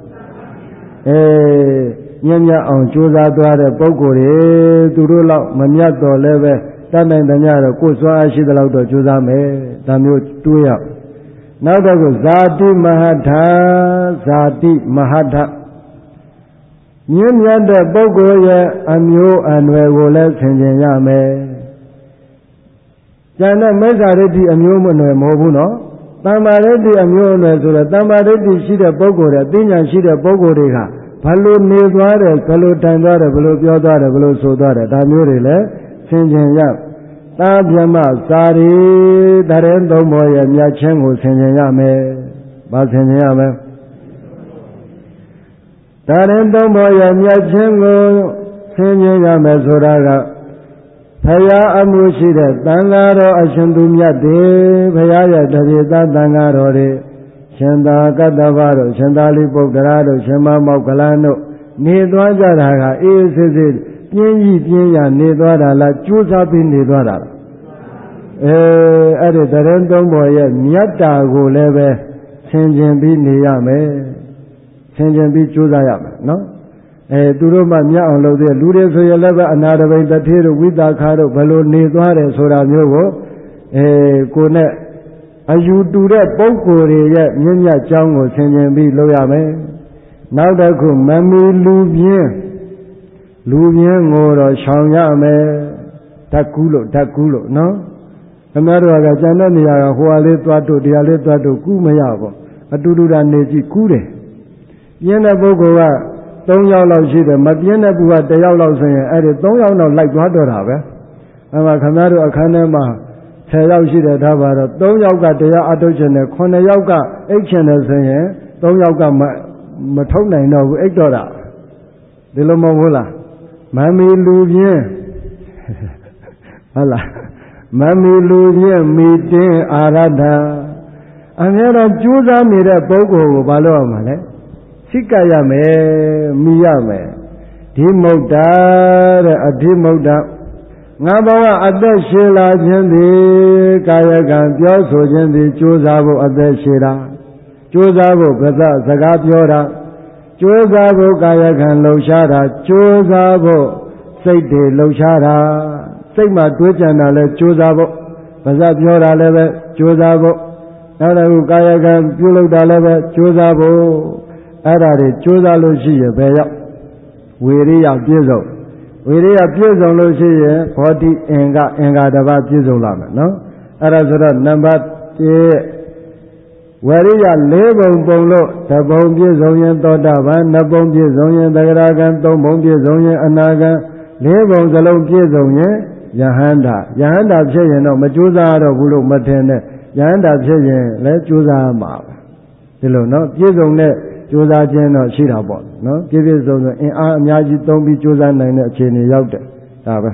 Speaker 1: မြတ်အောင်ကြိုးစားသွားတဲ့ပုဂ္ဂိုလ်တွေသူတို့လောက်မမြတ်တော်လည်းပဲတတ်နိုင်တဲ့ညတော့ကိုယ်စွမ်းအားရှိတဲ့လောက်တော့ကြိုးစားမယ်ဒါမျိုးတွေးရနောက်တော့ဇာတိမဟာထမြင့်မြတ်တဲ့ပုဂ္ဂိုလ်ရဲ့အမျိုးအနွယ်ကိုလည်းဆင်ခြင်ရမယ်ကျန်တဲ့မိစ္ဆာဒိဋ္ဌိအမျိုးအနွယ်မဟုတ်ဘူးနော်တမ္မာဒိဋ္ဌိအမျိုးအနွယ်ဆိုတော့တမ္မာဒိဋ္ဌိရှိတဲ့ပုဂ္ဂိုလ်တွေအသိဉာဏ်ရှိတဲ့ပုဂ္ဂိုလ်တွေကဘယ်လိုနေသွားတယ်ဘယ်လိုတိုင်သွားတယ်ဘယ်လိုပြောသွားတယ်ဘယ်လိုဆိုသွားတယ်ဒါမျိုးတွေလည်းဆင်ခြင်ရသာဗြဟ္မစာရီတရင်သုံးဘောရဲ့မြတ်ချင်းကိုဆင်ခြင်ရမယ်။ဘာဆင်ခြင်ရမလဲ။တရင်သုံးဘောရဲ့မြတ်ချင်းကိုဆင်ခြင်ရမယ်ဆိုတာကဘုရားအမှုရှိတဲ့သံဃာတော်အရှင်သူမြတ်တွေဘုရားရဲ့တပည့်သားသံဃာတော်တွေရှင်သာကတ္တဗတို့ရှင်သာလိပုတ္တရာတို့ရှင်မမောက္ကလန်တို့နေသွားကြတာကအေးစစ်စစ်ပြင်းကြီးပြင်းရနေသွားတာလားကြိုးစားပြီးနေသွားတာလားအဲ့ဒီတရင်သုံးဘောရဲ့မြတ်တာကိုလည်းပဲဆင်ခြင်ပြီးနေရမယ်ဆ
Speaker 2: င်ကျင်ပြီးကြိုးစားရမယ်နော်သူတို့မှမြတ်အောင်လုပ်တဲ့လူတွေဆိုရင်လည်းပဲအနာတပိန်တထေးတို့ဝိသခါတို့ဘယ်လိုနေသွားတယ်ဆိုတာမျိုးကိုကိုယ်နဲ့အယူတူတဲ့ပုဂ္ဂိုလ်တွေရဲ့မြင့်မြတ်ကြောင်းကိုဆင်ခြင်ပြီးလုပ်ရမယ်နောက်တစ်ခုမမီလူပြင်းကိုတော့ရှောင်ရမယ်ဓာတ်ကူးလို့နော်ခင်ဗျားတို့ကကျန်တဲ့နေရာကဟိုဟာလေးသွားတို့တရားလေးသွားတို့ကူးမရဘူးအတူတူတာနေကြည့်ကူးတယ်ပြင်းတဲ့ပုဂ္ဂိုလ်က3ယောက်လောက်ရှိတယ်မပြင်းတဲ့ပုဂ္ဂိုလ်က1ယောက်လောက်ဆိုရင်အဲ့ဒီ3ယောက်တော့လိုက်သွားတော့တာပဲအဲ့မှာခင်ဗျားတို့အခန်းထဲမှာ10ယောက်ရှိတယ်ဒါပါတော့3ယောက်ကတရားအထုတ်ခြင်းနဲ့9ယောက်ကအိတ်ခြင်းနဲ့ဆိုရင်3ယောက်ကမထုတ်နိုင်တော့ဘူးအိတ်တော့တာဒီလိုမဟုတ်ဘူးလားမမီလူပြင်းဟုတ်လားမမီလူပြင်းမိတင်းအာရဒာအများတော့ကြိုးစားနေတဲ့ပုဂ္ဂိုလ်ကိုဘာလို့ရမှာလဲစိတ်ကရမယ်မိရမယ်ဒီမုဒ္ဒတဲ့အဓိမုဒ္ဒငါဘဝအသက်ရှည်လာခြင်းသည်ကာယကံပြောဆိုခြင်းသည်ကြိုးစားဖို့အသက်ရှည်တာကြိုးစားဖို့ပဇစကားပြောတာကြိုးစားဖို့ကာယကံလှုပ်ရှားတာကြိုးစားဖို့စိတ်တွေလှုပ်ရှားတာစိတ်မှာတွေးကြံတာလဲကြိုးစားဖို့ပဇပြောတာလည်းပဲကြိုးစားဖို့နောက်တစ်ခုကာယကံပြုလုပ်တာလည်းပဲကြိုးစားဖို့အဲ့ဒါတွေကြိုးစားလို့ရှိရင်ဘယ်ရောက်ဝိရိယပြည့်စုံလို့ရှိရင်ဘောဓိအင်္ဂါတစ်ပါးပြည့်စုံလာမယ်နော်အဲ့ဒါဆိုတော့နံပါတ်1ဝရိယ4ပုံလို့တပုံပြည့်စုံရင်သောတာပန်2ပုံပြည့်စုံရင်သဂရကံ3ပုံပြည့်စုံရင်အနာကံ4ပုံစလုံးပြည့်စုံရင်ယဟန္တာဖြစ်ရင်တော့မကြိုးစားတော့ဘူးလို့မထင်နဲ့ယဟန္တာဖြစ်ရင်လည်းကြိုးစားမှာပဲဒီလိုနော်ပြည့်စုံတဲ့ကြိုးစားခြင်းတော့ရှိတာပေါ့နော်ပြည့်စုံအင်အားအများကြီးသုံးပြီးကြိုးစားနိုင်တဲ့အခြေအနေရောက်တယ်ဒါပဲ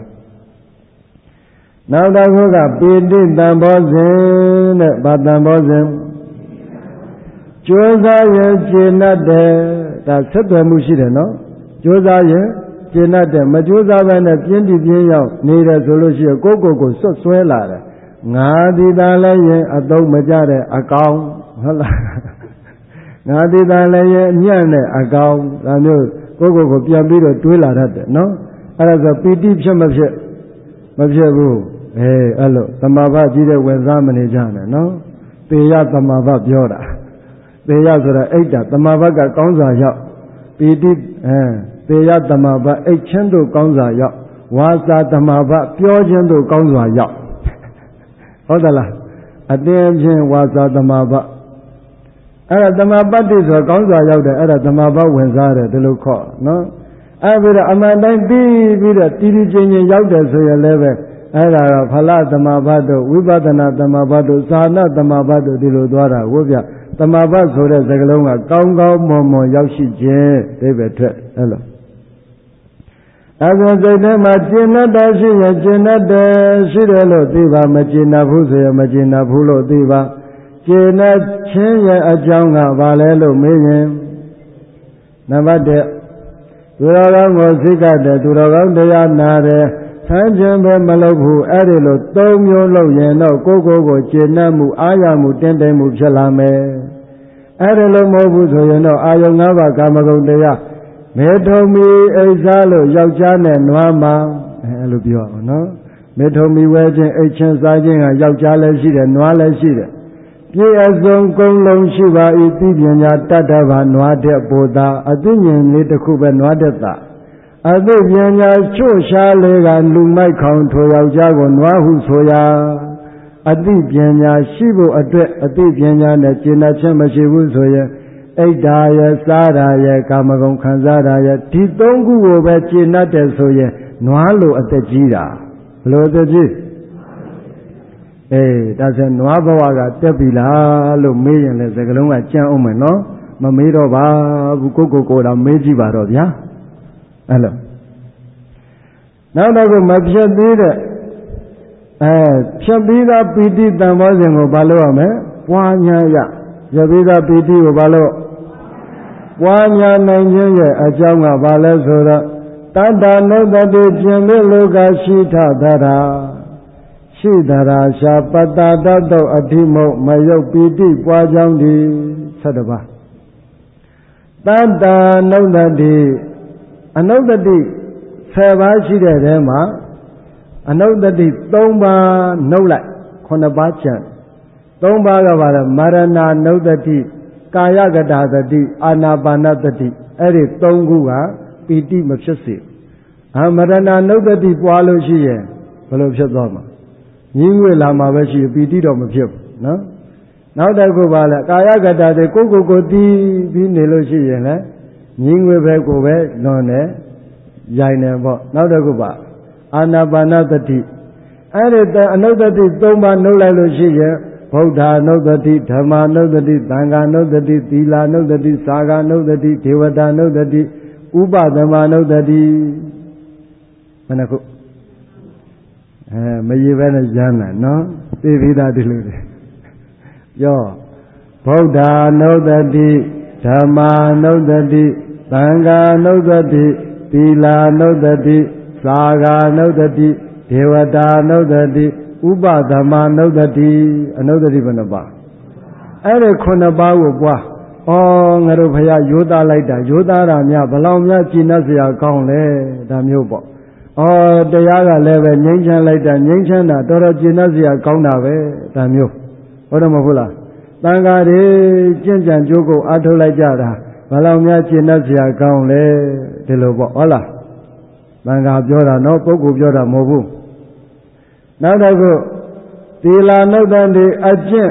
Speaker 2: နောက်တစ်ခုကပိဋိတံဘောဇဉ်တဲ့ဗာတံဘောဇဉ်ကြိုးစားရင်ကျေနပ်တယ်ဒါဆက်သွယ်မှုရှိတယ်နော်ကြိုးစားရင်ကျေနပ်တယ်မကြိုးစားဘဲနဲ့ပြင်းရောက်နေတယ်ဆိုလို့ရှိရင်ကိုယ်ဆွတ်ဆွဲလာတယ်ငါဒီသာလည်းရင်အသုံးမကျတဲ့အကောင်ဟုတ်လားငါဒီသာလည်းရင်ညံ့တဲ့အကောင်ဒါမျိုးကိုယ်ပြန်ပြီးတော့တွေးလာတတ်တယ်နော်အဲ့ဒါဆိုပီတိဖြစ်မဖြစ်ဘူးအဲ့လိုသမာဘကြီးတဲ့ဝင်စားမနေကြနဲ့နော်ပေယသမာဘပြောတာပေယဆိုတာအိတ်တာသမာဘကကောင်းစွာရောက်ပီတိပေယသမာဘအိတ်ချင်းတို့ကောင်းစွာရောက်ဝါစာသမာဘပြောခြင်းတို့ကောင်းစွာရောက်ဟုတ်သလားအတင်းချင်းဝါစာသမာဘအဲ့ဒါသမာပတ္တိဆိုကောင်းစွာရောက်တယ်အဲ့ဒါသမာဘဝင်စားတယ်ဒီလိုခေါ်နော်အဲ့ပြီးတော့အမှန်တိုင်းပြီးတော့တီးချင်းရောက်တယ်ဆိုရင်လည်းပဲအဲ့ဒါတော့ဖလသမာဘတို့ဝိပဿနာသမာဘတို့သာနာသမာဘတို့ဒီလိုသွားတာဟုတ်ဗျသမာဘဆိုတဲ့စကားလုံးကကောင်းကောင်းမွန်မွန်ရောက်ရှိခြင်းဒိဗ္ဗေထွက်အဲ့လိုအခုစိတ်ထဲမှာကျင့်တတ်တယ်ရှိရင်ကျင့်တတ်တယ်ရှိတယ်လို့သိပါမကျင့်တတ်ဘူးဆိုရင်မကျင့်တတ်ဘူးလို့သိပါကျင့်တတ်ခြင်းရဲ့အကြောင်းကဘာလဲလို့မေးရင်နံပါတ်1သူတော်ကောင်းကိုစိတ်ကတဲ့သူတော်ကောင်းတရားနာတယ်ဆန်းခြင်းပဲမလုပ်ဘူးအဲ့ဒီလို၃မျိုးလုပ်ရင်တော့ကိုယ်ကျင့်တတ်မှုအာရမှုတင်းတိမ်မှုဖြစ်လာမယ်အဲ့ဒီလိုမဟုတ်ဘူးဆိုရင်တော့အာယုံ၅ပါးကာမဂုဏ်တရားမေထုံမီအိစားလို့ယောက်ျားနဲ့နွားမှာအဲ့လိုပြောအောင်နော်မေထုံမီဝဲခြင်းအိချင်းစားခြင်းကယောက်ျားလည်းရှိတယ်နွားလည်းရှိတယ်ပြည့်အစုံကုန်းလုံးရှိပါ၏သိပညာတတ္တဗာနွားတဲ့ပိုသာအသိဉာဏ်လေးတစ်ခုပဲနွားတဲ့သာအသိပညာချို့ရှားလေးကလူမိုက်ခေါင်ထိုယောက်ျားကိုနွားဟုဆိုရာအသိပညာရှိဖို့အတွက်အသိပညာနဲ့ကျင့်တတ်ခြင်းမရှိဘူးဆိုရင်အိတ်တာရဲ့စားတာရဲ့ကာမဂုဏ်ခံစားတာရဲ့ဒီ၃ခုကိုပဲကျင့်တတ်တယ်ဆိုရင်နွားလိုအသက်ကြီးတာဘယ်လိုအသက်ကြီးဒါဆိုနွားဘဝကတက်ပြီလားလို့မေးရင်လည်းစကလုံးကကြမ်းအောင်မယ်နော်မမေးတော့ပါဘူးကိုတော့မေးကြည့်ပါတော့ဗျာအဲ့လိုနောက်တော့မဖြတ်သေးတဲ့ဖြတ်ပြီးသားပီတိတန်ဘောဇဉ်ကိုဘာလို့ရမလဲပွားများရဖြတ်ပြီးသားပီတိကိုဘာလို့ပွားများနိုင်ခြင်းရဲ့အကြောင်းကဘာလဲဆိုတော့တတ္တနုတ္တိကျင်မေလောကရှိထသရာရှိသရာရှာပတ္တတတ်သောအဓိမုတ်မယုတ်ပီတိပွားကြောင်းဒီ7ပါးတတတ္တနုဿတိအနုဿတိ10ပါးရှိတဲ့ထဲမှာအနုဿတိ3ပါးနှုတ်လိုက်9ပါးကျန်3ပါးကပါလဲမရဏနုဿတိကာယကတသတိအာနာပါနသတိအဲ့ဒီ3ခုကပီတိမဖြစ်စေမရဏနုဿတိပွားလို့ရှိရင်ဘယ်လိုဖြစ်သွားမှာငြင်းငွေလာမှာပဲရှိပီတိတော့မဖြစ်ဘူးနော်နောက်တစ်ခုပါလဲကာယကတသတိကိုတီးပြီးနေလို့ရှိရင်လည်းငြင်းငွေပဲကိုပဲလွန်တယ်ရိုင်တယ်ပေါ့နောက်တစ်ခုပါအာနာပါနသတိအဲ့ဒီအနုဿတိ3ပါးနှုတ်လိုက်လို့ရှိရင်ဗုဒ္ဓနုဿတိဓမ္မနုဿတိသံဃာနုဿတိသီလနုဿတိစာဃနုဿတိဒေဝတာနုဿတိဥပသမနုဿတိဘယ်နှခုမရေပဲနဲ့ရမ်းတယ်နော်သိပြီးသားဒီလိုတယ်ပြောဗုဒ္ဓနုဿတိဓမ္မနုဿတိသံဃာနုဿတိသီလနုဿတိစာဃနုဿတိဒေဝတာနုဿတိဥပသမနုဿတိအနုဿတိဘယ်နှပါအဲ့ဒီ9ပါးကိုပွားငါတို့ဘုရားရိုးသားလိုက်တာရိုးသားတာများဘလောင်များကြည်နပ်စရာကောင်းလဲဒါမျိုးပေါ့တရားကလည်းပဲငြိမ်းချမ်းလိုက်တာငြိမ်းချမ်းတာတော်တော်ကြည်နပ်စရာကောင်းတာပဲဒါမျိုးဟုတ်တယ်မဟုတ်လားတန်ဃာတွေကျင့်ကြံကြိုးကိုအားထုတ်လိုက်ကြတာဘလောင်များကြည်နပ်စရာကောင်းလဲဒီလိုပေါ့ဟုတ်လားတန်ဃာပြောတာနော်ပုဂ္ဂိုလ်ပြောတာမဟုတ်ဘူးနောက်တစ်ခုသီလနုဿတိအကျင့်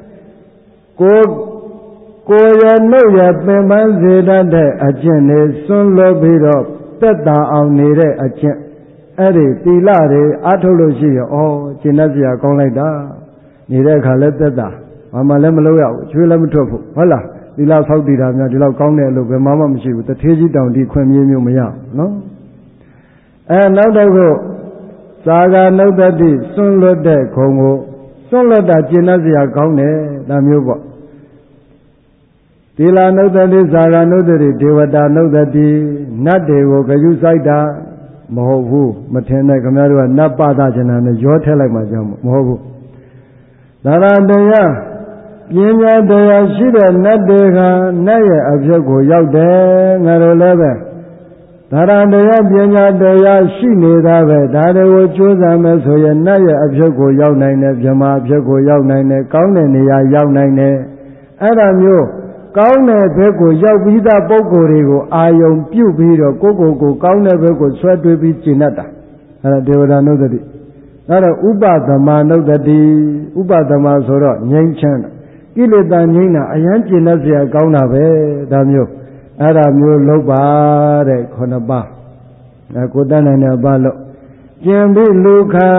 Speaker 2: ကိုယ်ရနှုတ်ရပင်ပန်းစေတတ်တဲ့အကျင့်တွေစွန့်လွတ်ပြီးတော့သက်သာအောင်နေတဲ့အကျင့်အဲ့ဒီသီလတွေအားထုတ်လို့ရှိရင်ကျင့်တတ်စရာကောင်းလိုက်တာနေတဲ့အခါလဲသက်သာဘာမှလည်းမလုပ်ရဘူးချွေးလည်းမထွက်ဘူးဟုတ်လားသီလဆောက်တည်တာများဒီလောက်ကောင်းတယ်လို့ဘယ်မှမရှိဘူးတထေးကြီးတောင်ဒီခွင့်မြေမျိုးမရဘူးနော်နောက်တစ်ခုစာဃနုဿတိစွန့်လွတ်တဲ့ခုံကိုစွန့်လွတ်တာကျင့်တတ်စရာကောင်းတယ်ဒါမျိုးပေါ့သီလနုဿတိစာဃနုဿတိဒေဝတာနုဿတိနတ်တွေကိုဂရုစိုက်တာမဟုတ်ဘူးမထင်နဲ့ခင်ဗျားတို့ကနတ်ပသကျင်တာနဲ့ရောထည့်လိုက်မှကြောင်းမဟုတ်ဘူးဒါရတရားပညာတရားရှိတဲ့နတ်တွေကနတ်ရဲ့အဖြစ်ကိုရောက်တယ်ငါတို့လည်းပဲဒါရတရားပညာတရားရှိနေတာပဲဒါတွေကိုကြိုးစားမယ်ဆိုရင်နတ်ရဲ့အဖြစ်ကိုရောက်နိုင်တယ်ဗြဟ္မာအဖြစ်ကိုရောက်နိုင်တယ်ကောင်းတဲ့နေရာရောက်နိုင်တယ်အဲ့ဒါမျိုးကောင်းတဲ့ဘက်ကိုရောက်ပြီးသားပုဂ္ဂိုလ်တွေကိုအာယုံပြုတ်ပြီးတော့ကိုကောင်းတဲ့ဘက်ကိုဆွဲတွေးပြီးကျင့်တတ်တာအဲ့ဒါဒေဝတာနုဿတိအဲ့ဒါဥပသမနုဿတိဥပသမဆိုတော့ငြိမ်းချမ်းတာကိလေသာငြိမ်းတာအယံကျင့်တတ်เสียကောင်းတာပဲဒါမျိုးအဲ့ဒါမျိုးလုပ်ပါတဲ့9ပါးကိုတတ်နိုင်တဲ့ပါလို့ကျင်ပြီးလူခံ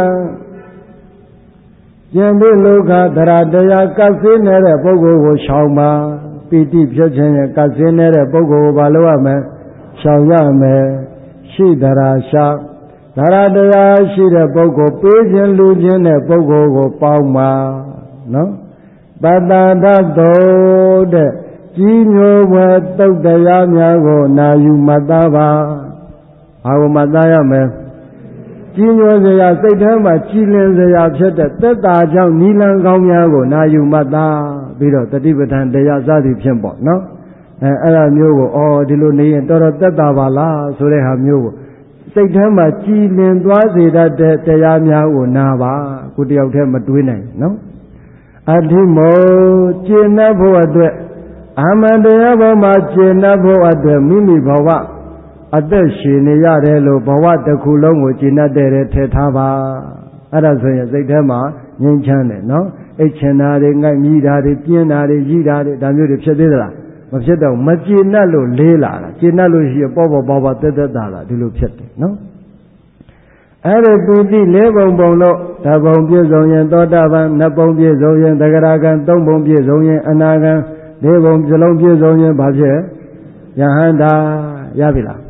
Speaker 2: သရတရားကပ်စင်းနေတဲ့ပုဂ္ဂိုလ်ကိုရှောင်ပါပီတိဖြစ်ခြင်းရဲ့ကပ်စင်းနေတဲ့ပုဂ္ဂိုလ်ကိုဘာလုပ်ရမလဲရှောင်ရမယ်ရှိသရာရှာသရတရားရှိတဲ့ပုဂ္ဂိုလ်ပေးခြင်းလူခြင်းတဲ့ပုဂ္ဂိုလ်ကိုပေါင်းပါနော်ပတ္တဒသောတဲ့ကြီးညိုဘွယ်တုတ်တရားများကိုနာယူမှတ်သားပါဘာကိုမှတ်သားရမလဲကြီးညိုစရာစိတ်ထဲမှာကြည်လင်စရာဖြစ်တဲ့သက်သာကြောင့်နိလန်းကောင်းများကိုနာယူမှတ်သားပြီးတော့တတိပဋ္ဌာန်တရားစသည်ဖြင့်ပေါ့နော်အဲ့ဒါမျိုးကိုဒီလိုနေရင်တော်တော်သက်သာပါလားဆိုတဲ့ဟာမျိုးကိုစိတ်ထဲမှာကြည်လင်သွားစေတတ်တဲ့တရားများကိုနာပါကိုတယောက်တည်းမတွေးနိုင်နော်အဋ္ဌိမောကျင့်တတ်ဖို့အတွက်အာမတရားပေါ်မှာကျင့်တတ်ဖို့အတွက်မိမိဘဝအသက်ရှင်နေရတယ်လို့ဘဝတစ်ခုလုံးကိုကျင့်တတ်တဲ့ထည့်ထားပါအဲ့ဒါဆိုရင်စိတ်ထဲမှာငြိမ်းချမ်းတယ်နော်အိတ်ချင်တာတွေငိုက်မြည်တာတွေပြင်းတာတွေရည်တာတွေဒါမျိုးတွေဖြစ်သေးသလားမဖြစ်တော့မကျင့်တတ်လို့လေးလာတာကျင့်တတ်လို့ရှိရင်ပေါ့တက်တာလားဒီလိုဖြစ်တယ်နော်အဲ့ဒီပီတိ၄ပုံလို့ဓာပုံပြည့်စုံရင်သောတာပန်၂ပုံပြည့်စုံရင်သဂရကံ၃ပုံပြည့်စုံရင်အနာကံ၄ပုံစလုံးပြည့်စုံရင်ဘာဖြစ်ယဟန္တာရပြီလား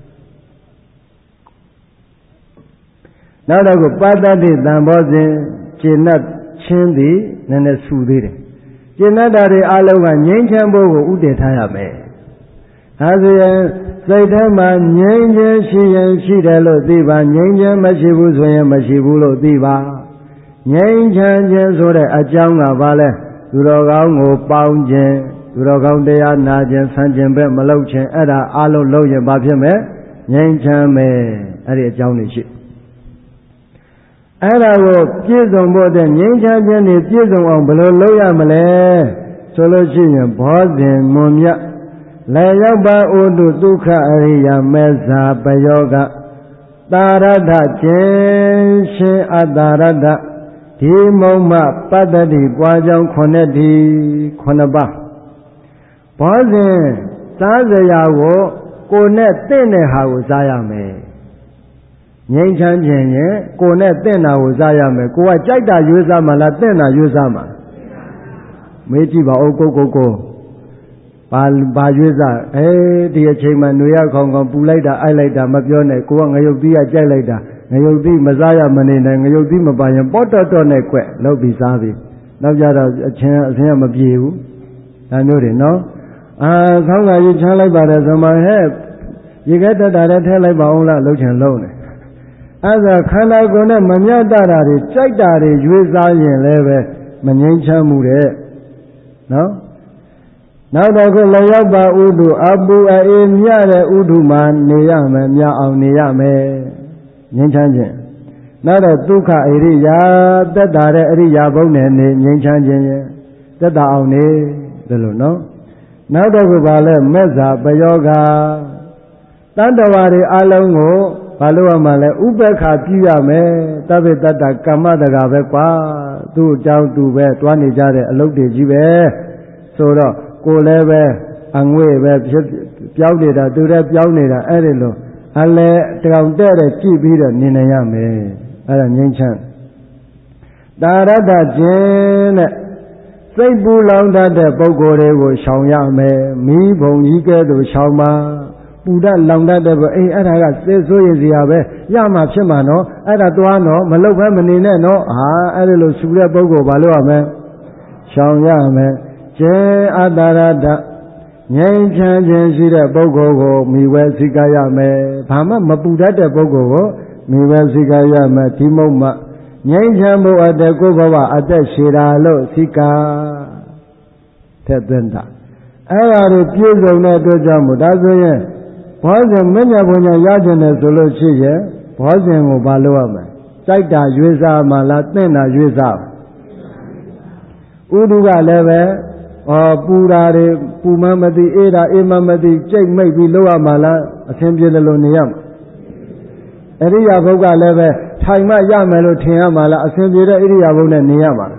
Speaker 2: နောက်တော့ပတ္တတိတံဘောဇဉ်ကျင့်တတ်ခြင်းသည်နည်းနည်းဆူသေးတယ်ကျင့်တတ်တာတွေအလုံးကငြိမ်းချမ်းဖို့ကိုဥတည်ထားရမယ်ဒါဆိုရင်စိတ်ထဲမှာငြိမ်းချမ်းရှိရင်ရှိတယ်လို့သိပါငြိမ်းချမ်းမရှိဘူးဆိုရင်မရှိဘူးလို့သိပါငြိမ်းချမ်းခြင်းဆိုတဲ့အကြောင်းကဘာလဲသူတော်ကောင်းကိုပေါင်းခြင်းသူတော်ကောင်းတရားနာခြင်းဆန့်ကျင်ဘက်မလုပ်ခြင်းအဲ့ဒါအလုံးလုံးရင်ဘာဖြစ်မယ်ငြိမ်းချမ်းမယ်အဲ့ဒီအကြောင်းတွေရှိအဲ့ဒါကိုပြည့်စုံဖို့တဲ့ငြိမ်းချမ်းခြင်းတွေပြည့်စုံအောင်ဘယ်လိုလုပ်ရမလဲဆိုလို့ရှိရင်ဘောဇဉ်မွန်မြတ်လေရောက်ပါဥတုဒုက္ခအရိယာမေဇာပယောဂတာရထခြင်းရှင်အတ္တရထဒီမုံမပတ္တိပွားကြောင်း9ဒီ9ပါးဘောဇဉ်စားစရာကိုနဲ့တင့်တဲ့ဟာကိုစားရမယ်ငြိမ်းချမ်းခြင်းရင်ကိုနဲ့တင့်တာကိုစားရမယ်ကိုကကြိုက်တာရွေးစားမှလားတင့်တာရွေးစားမှာမေးကြည့်ပါဦးကိုဘာရွေးစားဒီအချိန်မှຫນွေရခေါင်ပူလိုက်တာအိုက်လိုက်တာမပြောနဲ့ကိုကငရုတ်သီးကကြိုက်လိုက်တာငရုတ်သီးမစားရမနေနဲ့ငရုတ်သီးမပါရင်ပေါ့တော့နဲ့ကွက်လောက်ပြီးစားပြီနောက်ကြတော့အချင်းကမပြေဘူးဒါမျိုးတွေနော်ခေါင်းကရေချမ်းလိုက်ပါတယ်ဆိုမှဟဲ့ရေခဲတက်တာလည်းထည့်လိုက်ပါအောင်လားလှုပ်ချင်လုံးတယ်အဲ့ဒါခန္ဓာကိုယ်နဲ့မမြတ်တာတွေကြိုက်တာတွေရွေးစားရင်လည်းပဲမငြိမ်းချမ်းမှုတဲ့နော်နောက်တော့ကိုလည်းရောက်ပါဥဒုအပူအေးမြတဲ့ဥဒုမှာနေရမယ်မြအောင်နေရမယ်ငြိမ်းချမ်းခြင်းနောက်တော့ဒုက္ခအရိယာတက်တာတဲ့အရိယာဘုံနဲ့နေငြိမ်းချမ်းခြင်းရဲ့တက်တာအောင်နေတယ်လို့နော်နောက်တော့ကိုဘာလဲမေဇာပယောဂတတ္တဝါတွေအလုံးကိုဘာလို့ရမှာလဲဥပ္ပခါပြုရမယ်တပ္ပတတ္တကမ္မတကာပဲကွာသူ့အကြောင်းသူပဲတွားနေကြတဲ့အလုပ်တွေကြီးပဲဆိုတော့ကိုလည်းပဲအငွေ့ပဲဖြစ်ပြောင်းနေတာသူလည်းပြောင်းနေတာအဲ့ဒီလိုအလဲတောင်တဲ့ကြည့်ပြီးတော့နေနိုင်ရမယ်အဲ့ဒါငြိမ်းချမ်းတာရတ္တခြင်းတဲ့စိတ်ပူလောင်တတ်တဲ့ပုဂ္ဂိုလ်တွေကိုရှောင်ရမယ်မိဘုံကြီးကဲ့သို့ရှောင်ပါပူတတ်လောင်တတ်တဲ့အဲ့ဒါကစေဆိုးရင်စရာပဲရမှာဖြစ်မှာနော်အဲ့ဒါသွားနော်မလုပ်ဘဲမနေနဲ့နော်အဲ့ဒီလိုဆူတဲ့ပုဂ္ဂိုလ်ဘာလို့ရမလဲရှောင်ရမယ်ကျေအတ္တရတ္တငြိမ်းချမ်းခြင်းရှိတဲ့ပုဂ္ဂိုလ်ကိုမိဝဲစိကရမယ်ဘာမှမပူတတ်တဲ့ပုဂ္ဂိုလ်ကိုမိဝဲစိကရမယ်ဒီမုံမငြိမ်းချမ်းဖို့အတ္တကိုဘဝအသက်ရှည်တာလို့စိကာထက်သွင်းတာအဲ့ဒါတွေပြည့်စုံတဲ့အတွက်ကြောင့်မို့ဒါဆိုရင်ဘောဇဉ်မင်းညာဘုံညာရကျင်တယ်ဆိုလို့ရှိရင်ဘောဇဉ်ကိုဘာလုပ်ရမလဲကြိုက်တာရွေးစားမှလားတင့်တာရွေးစားဥဒုကလည်းပဲပူတာတွေပူမှမသိအေးတာအေးမှမသိကြိတ်မိတ်ပြီးလုပ်ရမှလားအဆင်ပြေတယ်လို့နေရမှာအရိယာဘုတ်ကလည်းပဲထိုင်မှရမယ်လို့ထင်ရမှာလားအဆင်ပြေတဲ့ဣရိယာပုနဲ့နေရမှာ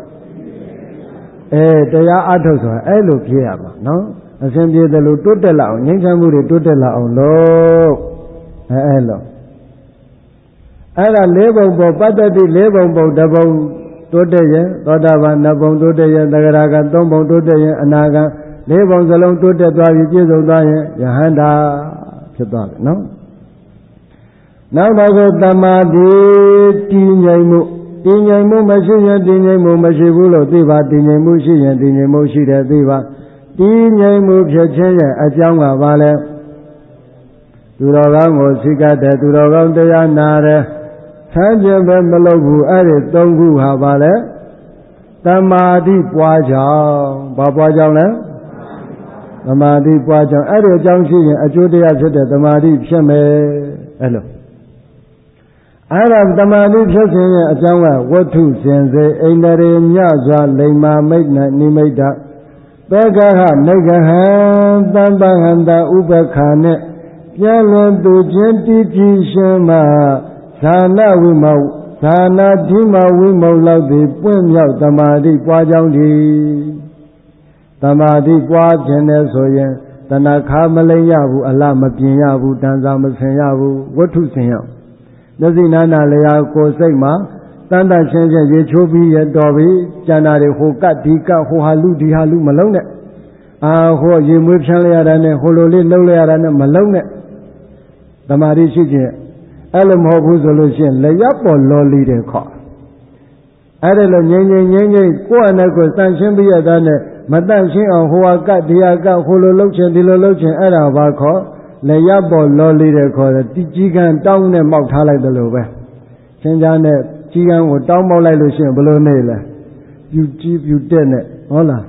Speaker 2: တရားအထုတ်ဆိုတာအဲ့လိုဖြစ်ရမှာနော်အဆင်ပြေတယ်လို့တိုးတက်လာအောင်ငြိမ်းချမ်းမှုတွေတိုးတက်လာအောင်လို့အဲ့လိုအဲ့ဒါ၄ဘုံပေါ်ပတ္တိ၄ဘုံပေါ်တစ်ဘုံတိုးတက်ရင်သောတာပန်2ဘုံတိုးတက်ရင်သဂရက3ဘုံတိုးတက်ရင်အနာဂံ၄ဘုံစလုံးတိုးတက်သွားပြီးပြည့်စုံသွားရင်ယဟန္တာဖြစ်သွားတယ်နော်နောက်တော့သမာဓိတည်ငြိမ်မှုမရှိရင်တည်ငြိမ်မှုမရှိဘူးလို့သိပါတည်ငြိမ်မှုရှိရင်တည်ငြိမ်မှုရှိတယ်သိပါတည်ငြိမ်မှုဖြစ်ခြင်းရဲ့အကြောင်းကဘာလဲသူတော်ကောင်းကိုစိတ်ကတဲ့သူတော်ကောင်းတရားနာတယ်ဆန်းကျင်ပဲမလုပ်ဘူးအဲ့ဒီ၃ခုဟာဘာလဲသမာဓိပွားကြောင်းဘာပွားကြောင်းလဲသမာဓိပွားကြောင်းအဲ့ဒီအကြောင်းရှိရင်အကျိုးတရားဖြစ်တဲ့သမာဓိဖြစ်မယ်အဲ့လိုအဲ့ဒါသမာဓိဖြစ်ခြင်းရဲ့အကြောင်းကဝတ္ထုစင်စေအိန္ဒြေမြစွာလိမ္မာမိတ်နိမိတ်တသေကဟနိဂဟံသံပဟန္တဥပခာနဲ့ပြန်လည်သူချင်းတည်ကြည်ရှင်မှာဇာနာဝိမောဇာနာဓိမဝိမုတ်လောက်သည်ပွင့်မြောက်သမာဓိပွားကြောင်းဒီသမာဓိပွားခြင်းနဲ့ဆိုရင်တဏခါမလိမ့်ရဘူးအလားမပြင်းရဘူးတန်စာမဆင်ရဘူးဝတ္ထုဆင်ရမျက်စိနာနာလျာကိုယ်စိတ်မှာတန်တရှင်းရှင်းရေချိုးပြီးရတော်ပြီကျန်တာတွေဟိုကတ်ဒီကတ်ဟိုဟာလူဒီဟာလူမလုံးနဲ့ဟိုရေမွေးဖြန်းလိုက်ရတာနဲ့ဟိုလိုလေးလှုပ်လိုက်ရတာနဲ့မလုံးနဲ့သမာဓိရှိခြင်းအဲ့လိုမဟုတ်ဘူးဆိုလို့ရှိရင်လျှပ်ပေါ်လော်လီတယ်ခေါ်အဲ့ဒါလိုငြိမ်ကိုယ့်အနေကိုစန့်ရှင်းပြီးရတဲ့နဲ့မတန့်ရှင်းအောင်ဟိုဟာကတ်ဒီဟာကတ်ဟိုလိုလှုပ်ခြင်းဒီလိုလှုပ်ခြင်းအဲ့ဒါဘာခေါ်လျှပ်ပေါ်လော်လီတယ်ခေါ်တယ်ကြီးကန်းတောင်းနဲ့မောက်ထားလိုက်တယ်လို့ပဲချင်းချားနဲ့ကြီးကန်းကိုတောင်းမောက်လိုက်လို့ရှိရင်ဘယ်လိုနေလဲပြူကြီးပြူတက်နဲ့ဟုတ်လား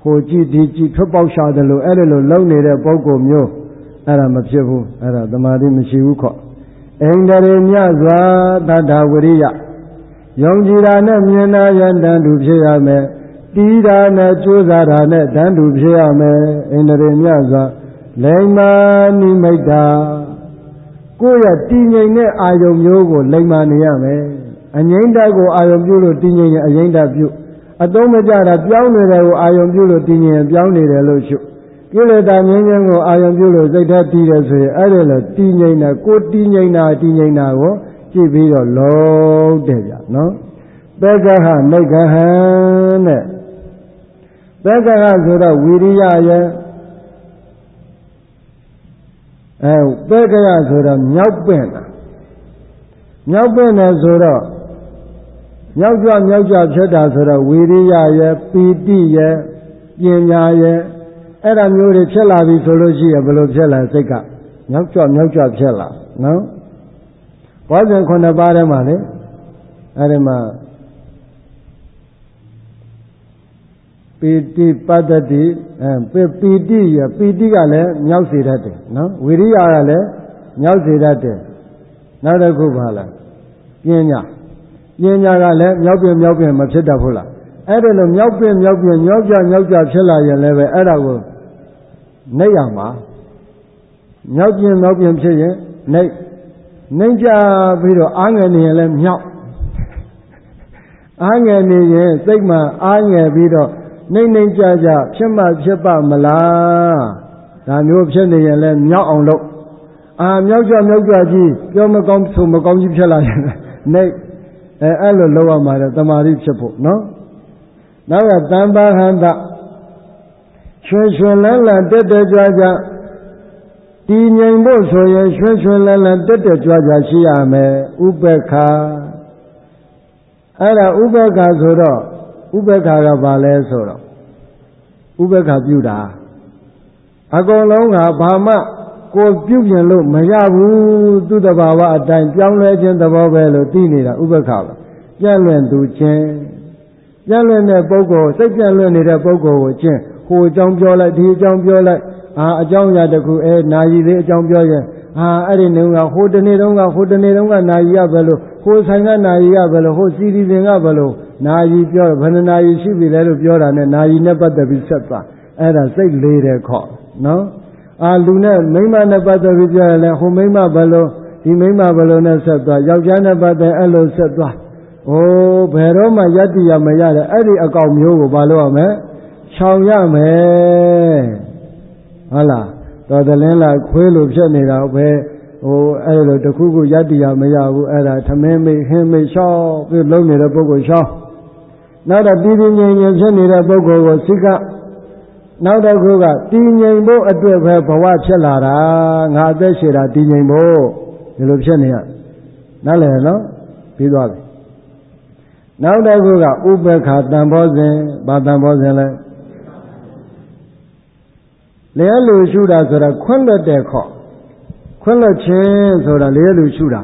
Speaker 2: ဟိုကြည့်ဒီကြည့်ထွက်ပေါက်ရှာတယ်လို့အဲ့လိုလုံနေတဲ့ပုဂ္ဂိုလ်မျိုးအဲ့ဒါမဖြစ်ဘူးအဲ့ဒါသမာဓိမရှိဘူးခေါ်အိန္ဒြေမြတ်စွာတတ္ထဝရိယယုံကြည်တာနဲ့မြင်တာရဲ့တန်တူဖြစ်ရမယ်တီးတာနဲ့ကြိုးစားတာနဲ့တန်တူဖြစ်ရမယ်အိန္ဒြေမြတ်စွာလိမ္မာနိမိတ်တာကိုယ့်ရဲ့တည်ငြိမ်တဲ့အာယုံမျိုးကိုလိမ္မာနေရမယ်အငြိမ့်တက်ကိုအာယုံပြုလို့တည်ငြိမ်ရင်အငြိမ့်တက်ပြုအသုံးမကျတာပြောင်းနေတယ်ကိုအာယုံပြုလို့တည်ငြိမ်ရင်ပြောင်းနေတယ်လို့ရှုကိလေသာငြိမ်းချမ်းကိုအာယုံပြုလို့စိတ်ထဲတည်တယ်ဆိုရင်အဲ့ဒါလည်းတည်ငြိမ်တာကိုတည်ငြိမ်တာကိုကြည့်ပြီးတော့လုံးတဲ့ဗျနော်ပက္ခဟနိဂ္ဂဟံတဲ့ပက္ခဟဆိုတော့ဝိရိယရဲ့ပက္ခယဆိုတော့မြောက်ပင့်တာမြောက်ပင့်တယ်ဆိုတော့မြောက်ကြဖြစ်တာဆိုတော့ဝိရိယရဲ့ပီတိရဲ့ပညာရဲ့အဲ့ဒါမျိုးတွေဖြစ်လာပြီဆိုလို့ရှိရင်ဘယ်လိုဖြစ်လာစိတ်ကမြောက်ကြဖြစ်လာနော်ဘောဇဉ်9ပါးထဲမှာလေအဲ့ဒီမှာပီတိပတ္တိပီတိရပီတိကလည်းမြောက်စေတတ်တယ်နော်ဝိရိယကလည်းမြောက်စေတတ်တယ်နောက်တစ်ခုပါလားပညာကလည်းမြောက်ပြင်မဖြစ်တတ်ဘူးလားအဲ့ဒါလို့မြောက်ပြင်မြောက်ကြဖြစ်လာရင်လည်းပဲအဲ့ဒါကိုနှိပ်ရမှာမြောက်ပြင်ဖြစ်ရင်နှိပ်ကြပြီးတော့အားငယ်နေရင်လည်းမြောက်အားငယ်နေရင်စိတ်မှအားငယ်ပြီးတော့နှိမ့်ကြဖြစ်မှဖြစ်ပါမလားဒါမျိုးဖြစ်နေရင်လည်းမြောက်အောင်လုပ်မြောက်ကြကြီးပြောမကောင်းဆိုမကောင်းကြီးဖြစ်လာရင်နှိမ့်အဲ့လိုလုပ်ရမှာလေတမာတိဖြစ်ဖို့နော်နောက်ကတမ္ပါဟန္တရွှင်လန်းတက်ကြွတည်ငြိမ်ဖို့ဆိုရင်ရွှင်လန်းတက်ကြွရှိရမယ်ဥပ္ပခာအဲ့ဒါဥပ္ပခာဆိုတော့ဥပ္ပခာကဘာလဲဆိုတော့ဥပ္ပခာပြုတာအကုန်လုံးကဘာမှကိုပြုပြင်လို့မရဘူးသူ့တဘာဝအတိုင်းပြောင်းလဲခြင်းသဘောပဲလို့သိနေတာဥပ္ပခာပဲပြန့်လွင့်သူချင်းပြန့်လွင့်တဲ့ပုဂ္ဂိုလ်စိတ်ပြန့်လွင့်နေတဲ့ပုဂ္ဂိုလ်ကိုချင်းဟိုအကြောင်းပြောလိုက်ဒီအကြောင်းပြောလိုက်အကြောင်းအရာတစ်ခုနာယီလေးအကြောင်းပြောရင်အဲ့ဒီနှုံကဟိုတနေ့တုန်းကနာယီရပဲလို့ဟိုဆိုင်ကနာယီရပဲလို့ဟိုစီဒီပင်ကပဲလို့နာယီပြောဘယ်နှနာယီရှိပြီလဲလို့ပြောတာနဲ့နာယီနဲ့ပတ်သက်ပြီးဆက်သွားအဲ့ဒါစိတ်လေးတယ်ခေါ်နော်လူနဲ့မိန်းမနဲ့ပတ်သက်ပြီးပြောရလဲဟိုမိန်းမဘယ်လိုဒီမိန်းမဘယ်လိုနဲ့ဆက်သွားယောက်ျားနဲ့ပတ်သက်အဲ့လိုဆက်သွားဘယ်တော့မှယတ္တိရမရတဲ့အဲ့ဒီအကောင်မျိုးကိုဘာလို့ရမလဲရှောင်ရမယ်ဟုတ်လားတော်တလင်းလာခွေးလိုဖြစ်နေတာပဲအဲ့လိုတခုခုယတ္တိရမရဘူးအဲ့ဒါသမင်းမိတ်ဟင်းမိတ်ရှောင်းပြီးလုံးနေတဲ့ပုဂ္ဂိုလ်ရှောင်းနောက်တော့တည်ငြိမ်ဖြစ်နေတဲ့ပုဂ္ဂိုလ်ကိုစိကနောက်တစ်ခုကတည်ငြိမ်ဖို့အတွက်ပဲဘဝဖြစ်လာတာငါအသက်ရှည်တာတည်ငြိမ်ဖို့ဒီလိုဖြစ်နေရနားလည်နော်ပြီးသွားပြီနောက်တစ်ခုကဥပ္ပခာတန်ဘောဇဉ်ဘာတန်ဘောဇဉ်လဲလျက်လူရှုတာဆိုတာခွင့်လွတ်တဲ့ခေါ်ခွင့်လွတ်ခြင်းဆိုတာလျက်လူရှုတာ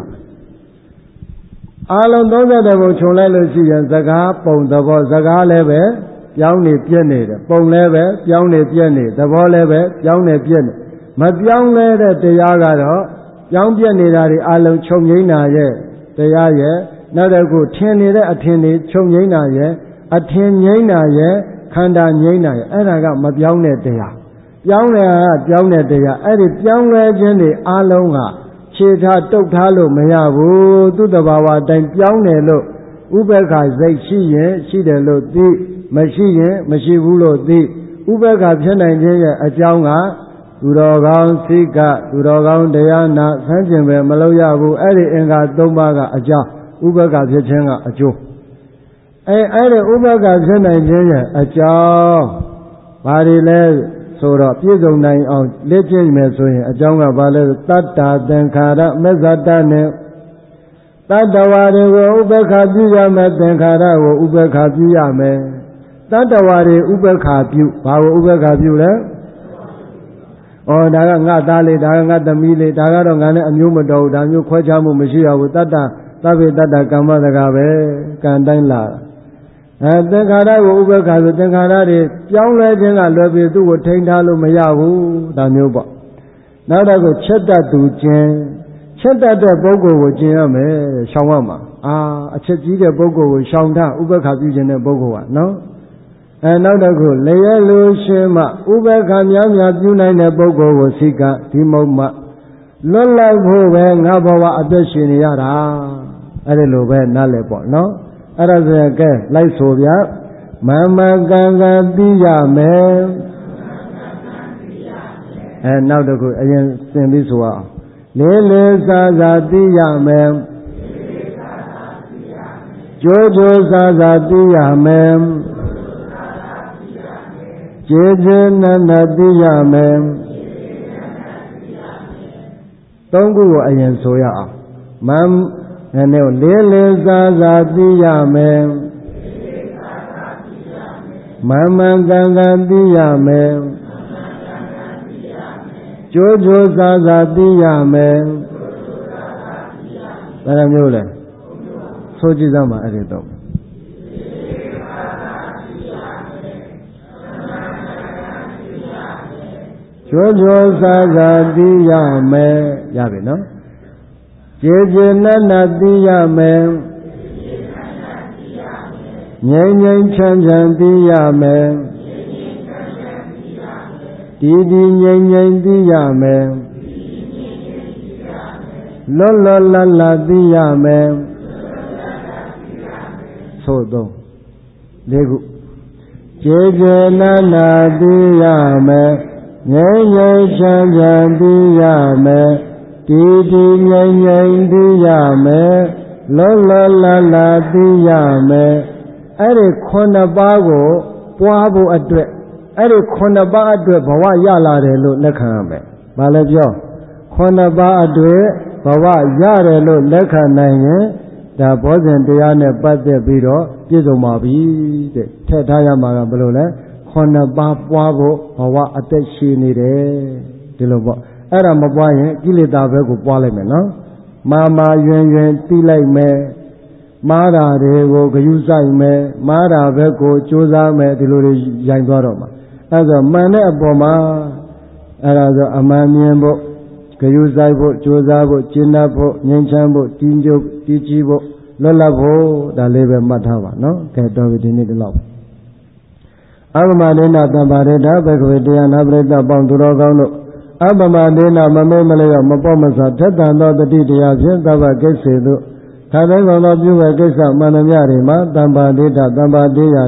Speaker 2: အလုံး30ပုံခြုံလိုက်လို့ရှိရင်စကားပုံသဘောစကားလည်းပဲပြောင်းနေပြည့်နေတယ်ပုံလည်းပဲပြောင်းနေပြည့်နေသဘောလည်းပဲပြောင်းနေပြည့်နေမပြောင်းလဲတဲ့တရားကတော့ပြောင်းပြည့်နေတာတွေအလုံးချုပ်ငိမ့်တာရဲ့တရားရဲ့နောက်တစ်ခုထင်နေတဲ့အထင်တွေချုပ်ငိမ့်တာရဲ့အထင်ငိမ့်တာရဲ့ခန္ဓာငိမ့်တာရဲ့အဲ့ဒါကမပြောင်းတဲ့တရားပြောင်းတယ်ကပြောင်းတဲ့တရားအဲ့ဒီပြောင်းလဲခြင်းတွေအလုံးကခြေထားတုတ်ထားလို့မရဘူးသူ့တဘာဝအတိုင်းပြောင်းတယ်လို့ဥပ္ပခာစိတ်ရှိရင်ရှိတယ်လို့သိမရှိရင်မရှိဘူးလို့သိဥပ္ပခာဖြစ်နိုင်ခြင်းရဲ့အကြောင်းကသူတော်ကောင်းစိကသူတော်ကောင်းတရားနာဆန်းကျင်ပဲမလုပ်ရဘူးအဲ့ဒီအင်္ဂါ၃ပါးကအကြောင်းဥပ္ပခာဖြစ်ခြင်းကအကျိုးအဲ့ဒီဥပ္ပခာဖြစ်နိုင်ခြင်းရဲ့အကြောင်းဘာတွေလဲဆိုတော့ပြည့်စုံနိုင်အောင်လက်ကျင့်မယ်ဆိုရင်အကြောင်းကဘာလဲတတ္တသင်္ခါရမစ္ဆတနဲ့တတ္တဝါတွေကိုဥပ္ပခာပြုရမယ်သင်္ခါရကိုဥပ္ပခာပြုရမယ်တတ္တဝါတွေဥပ္ပခာပြုဘာကိုဥပ္ပခာပြုလဲဒါကငါသားလေးဒါကငါသမီးလေးဒါကတော့ငါနဲ့အမျိုးမတော်ဘူးဒါမျိုးခွဲခြားမှုမရှိရဘူးတတ္တသဗ္ဗေတတ္တကမ္မတကပဲကံတိုင်းလာသင်္ခါရကိုဥပေက္ခဆိုသင်္ခါရတွေပြောင်းလဲခြင်းကလွယ်ပြီးသူ့ကိုထိန်းထားလို့မရဘူးဒါမျိုးပေါ့နောက်တော့ကိုချက်တတ်သူကျင့်ချက်တတ်တဲ့ပုဂ္ဂိုလ်ကိုကျင့်ရမယ်ရှောင်ရမှာအချက်ကြီးတဲ့ပုဂ္ဂိုလ်ကိုရှောင်ထားဥပေက္ခပြုခြင်းတဲ့ပုဂ္ဂိုလ်ကနော်နောက်တော့ကိုလျက်လူရှင်မှဥပေက္ခများများပြုနိုင်တဲ့ပုဂ္ဂိုလ်ကိုစိကဒီမုတ်မှလွတ်လိုက်ဖို့ပဲငါဘဝအသက်ရှင်နေရတာအဲ့ဒီလိုပဲနားလည်ပေါ့နော်အဲ့ဒါဆိုရင်ကဲလိုက်ဆိုဗျာမမကံကသိရမယ်နောက်တစ်ခုအရင်သင်ပြီးဆိုအောင်လေးလေးစားစားသိရမယ်ကြိုးကြိုးစားစားသိရမယ်ကျေကျေနပ်နပ်သိရမယ်သုံးခုကိုအရင်ဆိုရအောင်နဲ့လေးလေးစားစားသိရမယ်မမှန်ကန်ကန်သိရမယ်ကြိုးကြိုးစားစားသိရမယ်ဘယ်လိုမျိုးလဲဆိုကြည့်စမ်းပါအဲ့ဒီတော့ကြိုးကြိုးစားစားသိရမယ်ရပြီနော်ကျေကျေနပ်နပ်သိရမယ်ငြိမ်ငြိမ်ချမ်းချမ်းသိရမယ်ဒီဒီငြိမ်ငြိမ်သိရမယ်လွတ်လွတ်လပ်လပ်သိရမယ်ဆိုတော့လေးခုကျေကျေနပ်နပ်သိရမယ်ငြိမ်ငြိမ်ချမ်းချမ်းသိရမယ်ဒီဒီငြိမ်ငြိမ်သိရမယ်လွတ်လွတ်လပ်လပ်သိရမယ်အဲ့ဒီ9ပါးကိုပွားဖို့အတွက်အဲ့ဒီ9ပါးအတွက်ဘဝရလာတယ်လို့လက်ခံရမယ်။ဘာလဲပြော9ပါးအတွက်ဘဝရတယ်လို့လက်ခံနိုင်ရင်ဒါဘောဇဉ်တရားနဲ့ပတ်သက်ပြီးတော့ပြည့်စုံပါပြီတဲ့ထည့်ထားရမှာကဘယ်လိုလဲ9ပါးပွားဖို့ဘဝအသက်ရှိနေတယ်ဒီလိုပေါ့အဲ့ဒါမပွားရင်ကိလေသာဘက်ကိုပွားလိုက်မယ်နော်မာရွင်တီးလိုက်မယ်မားတာတွေကိုဂယုဆိုင်မယ်မားတာဘက်ကိုကြိုးစားမယ်ဒီလိုတွေရိုင်သွားတော့မှာအဲ့ဒါမှန်တဲ့အပေါ်မှာအဲ့ဒါဆိုအမှန်မြင်ဖို့ဂယုဆိုင်ဖို့ကြိုးစားဖို့ကျင့်တတ်ဖို့ငြိမ်းချမ်းဖို့တည်ကြည်ဖို့လွတ်လပ်ဖို့ဒါလေးပဲမှတ်ထားပါနော်ကဲတော်ပြီဒီနေ့ဒီလောက်အပမဒေနသဗ္ဗရေတဘဂဝေတရားနာပရိသတ်ပေါင်းသူတော်ကောင်းတို့အပမဒေနမမေ့မလျော့မပေါ့မဆထက်တန်သောတတိတရားဖြင့်သဗ္ဗကိစ္စေသို့ခါတိုင်းကောင်သောပြုဝဲကိစ္စမှန်သမျှတွေမှာတမ္ပါဒိဋ္ဌတမ္ပါတေယ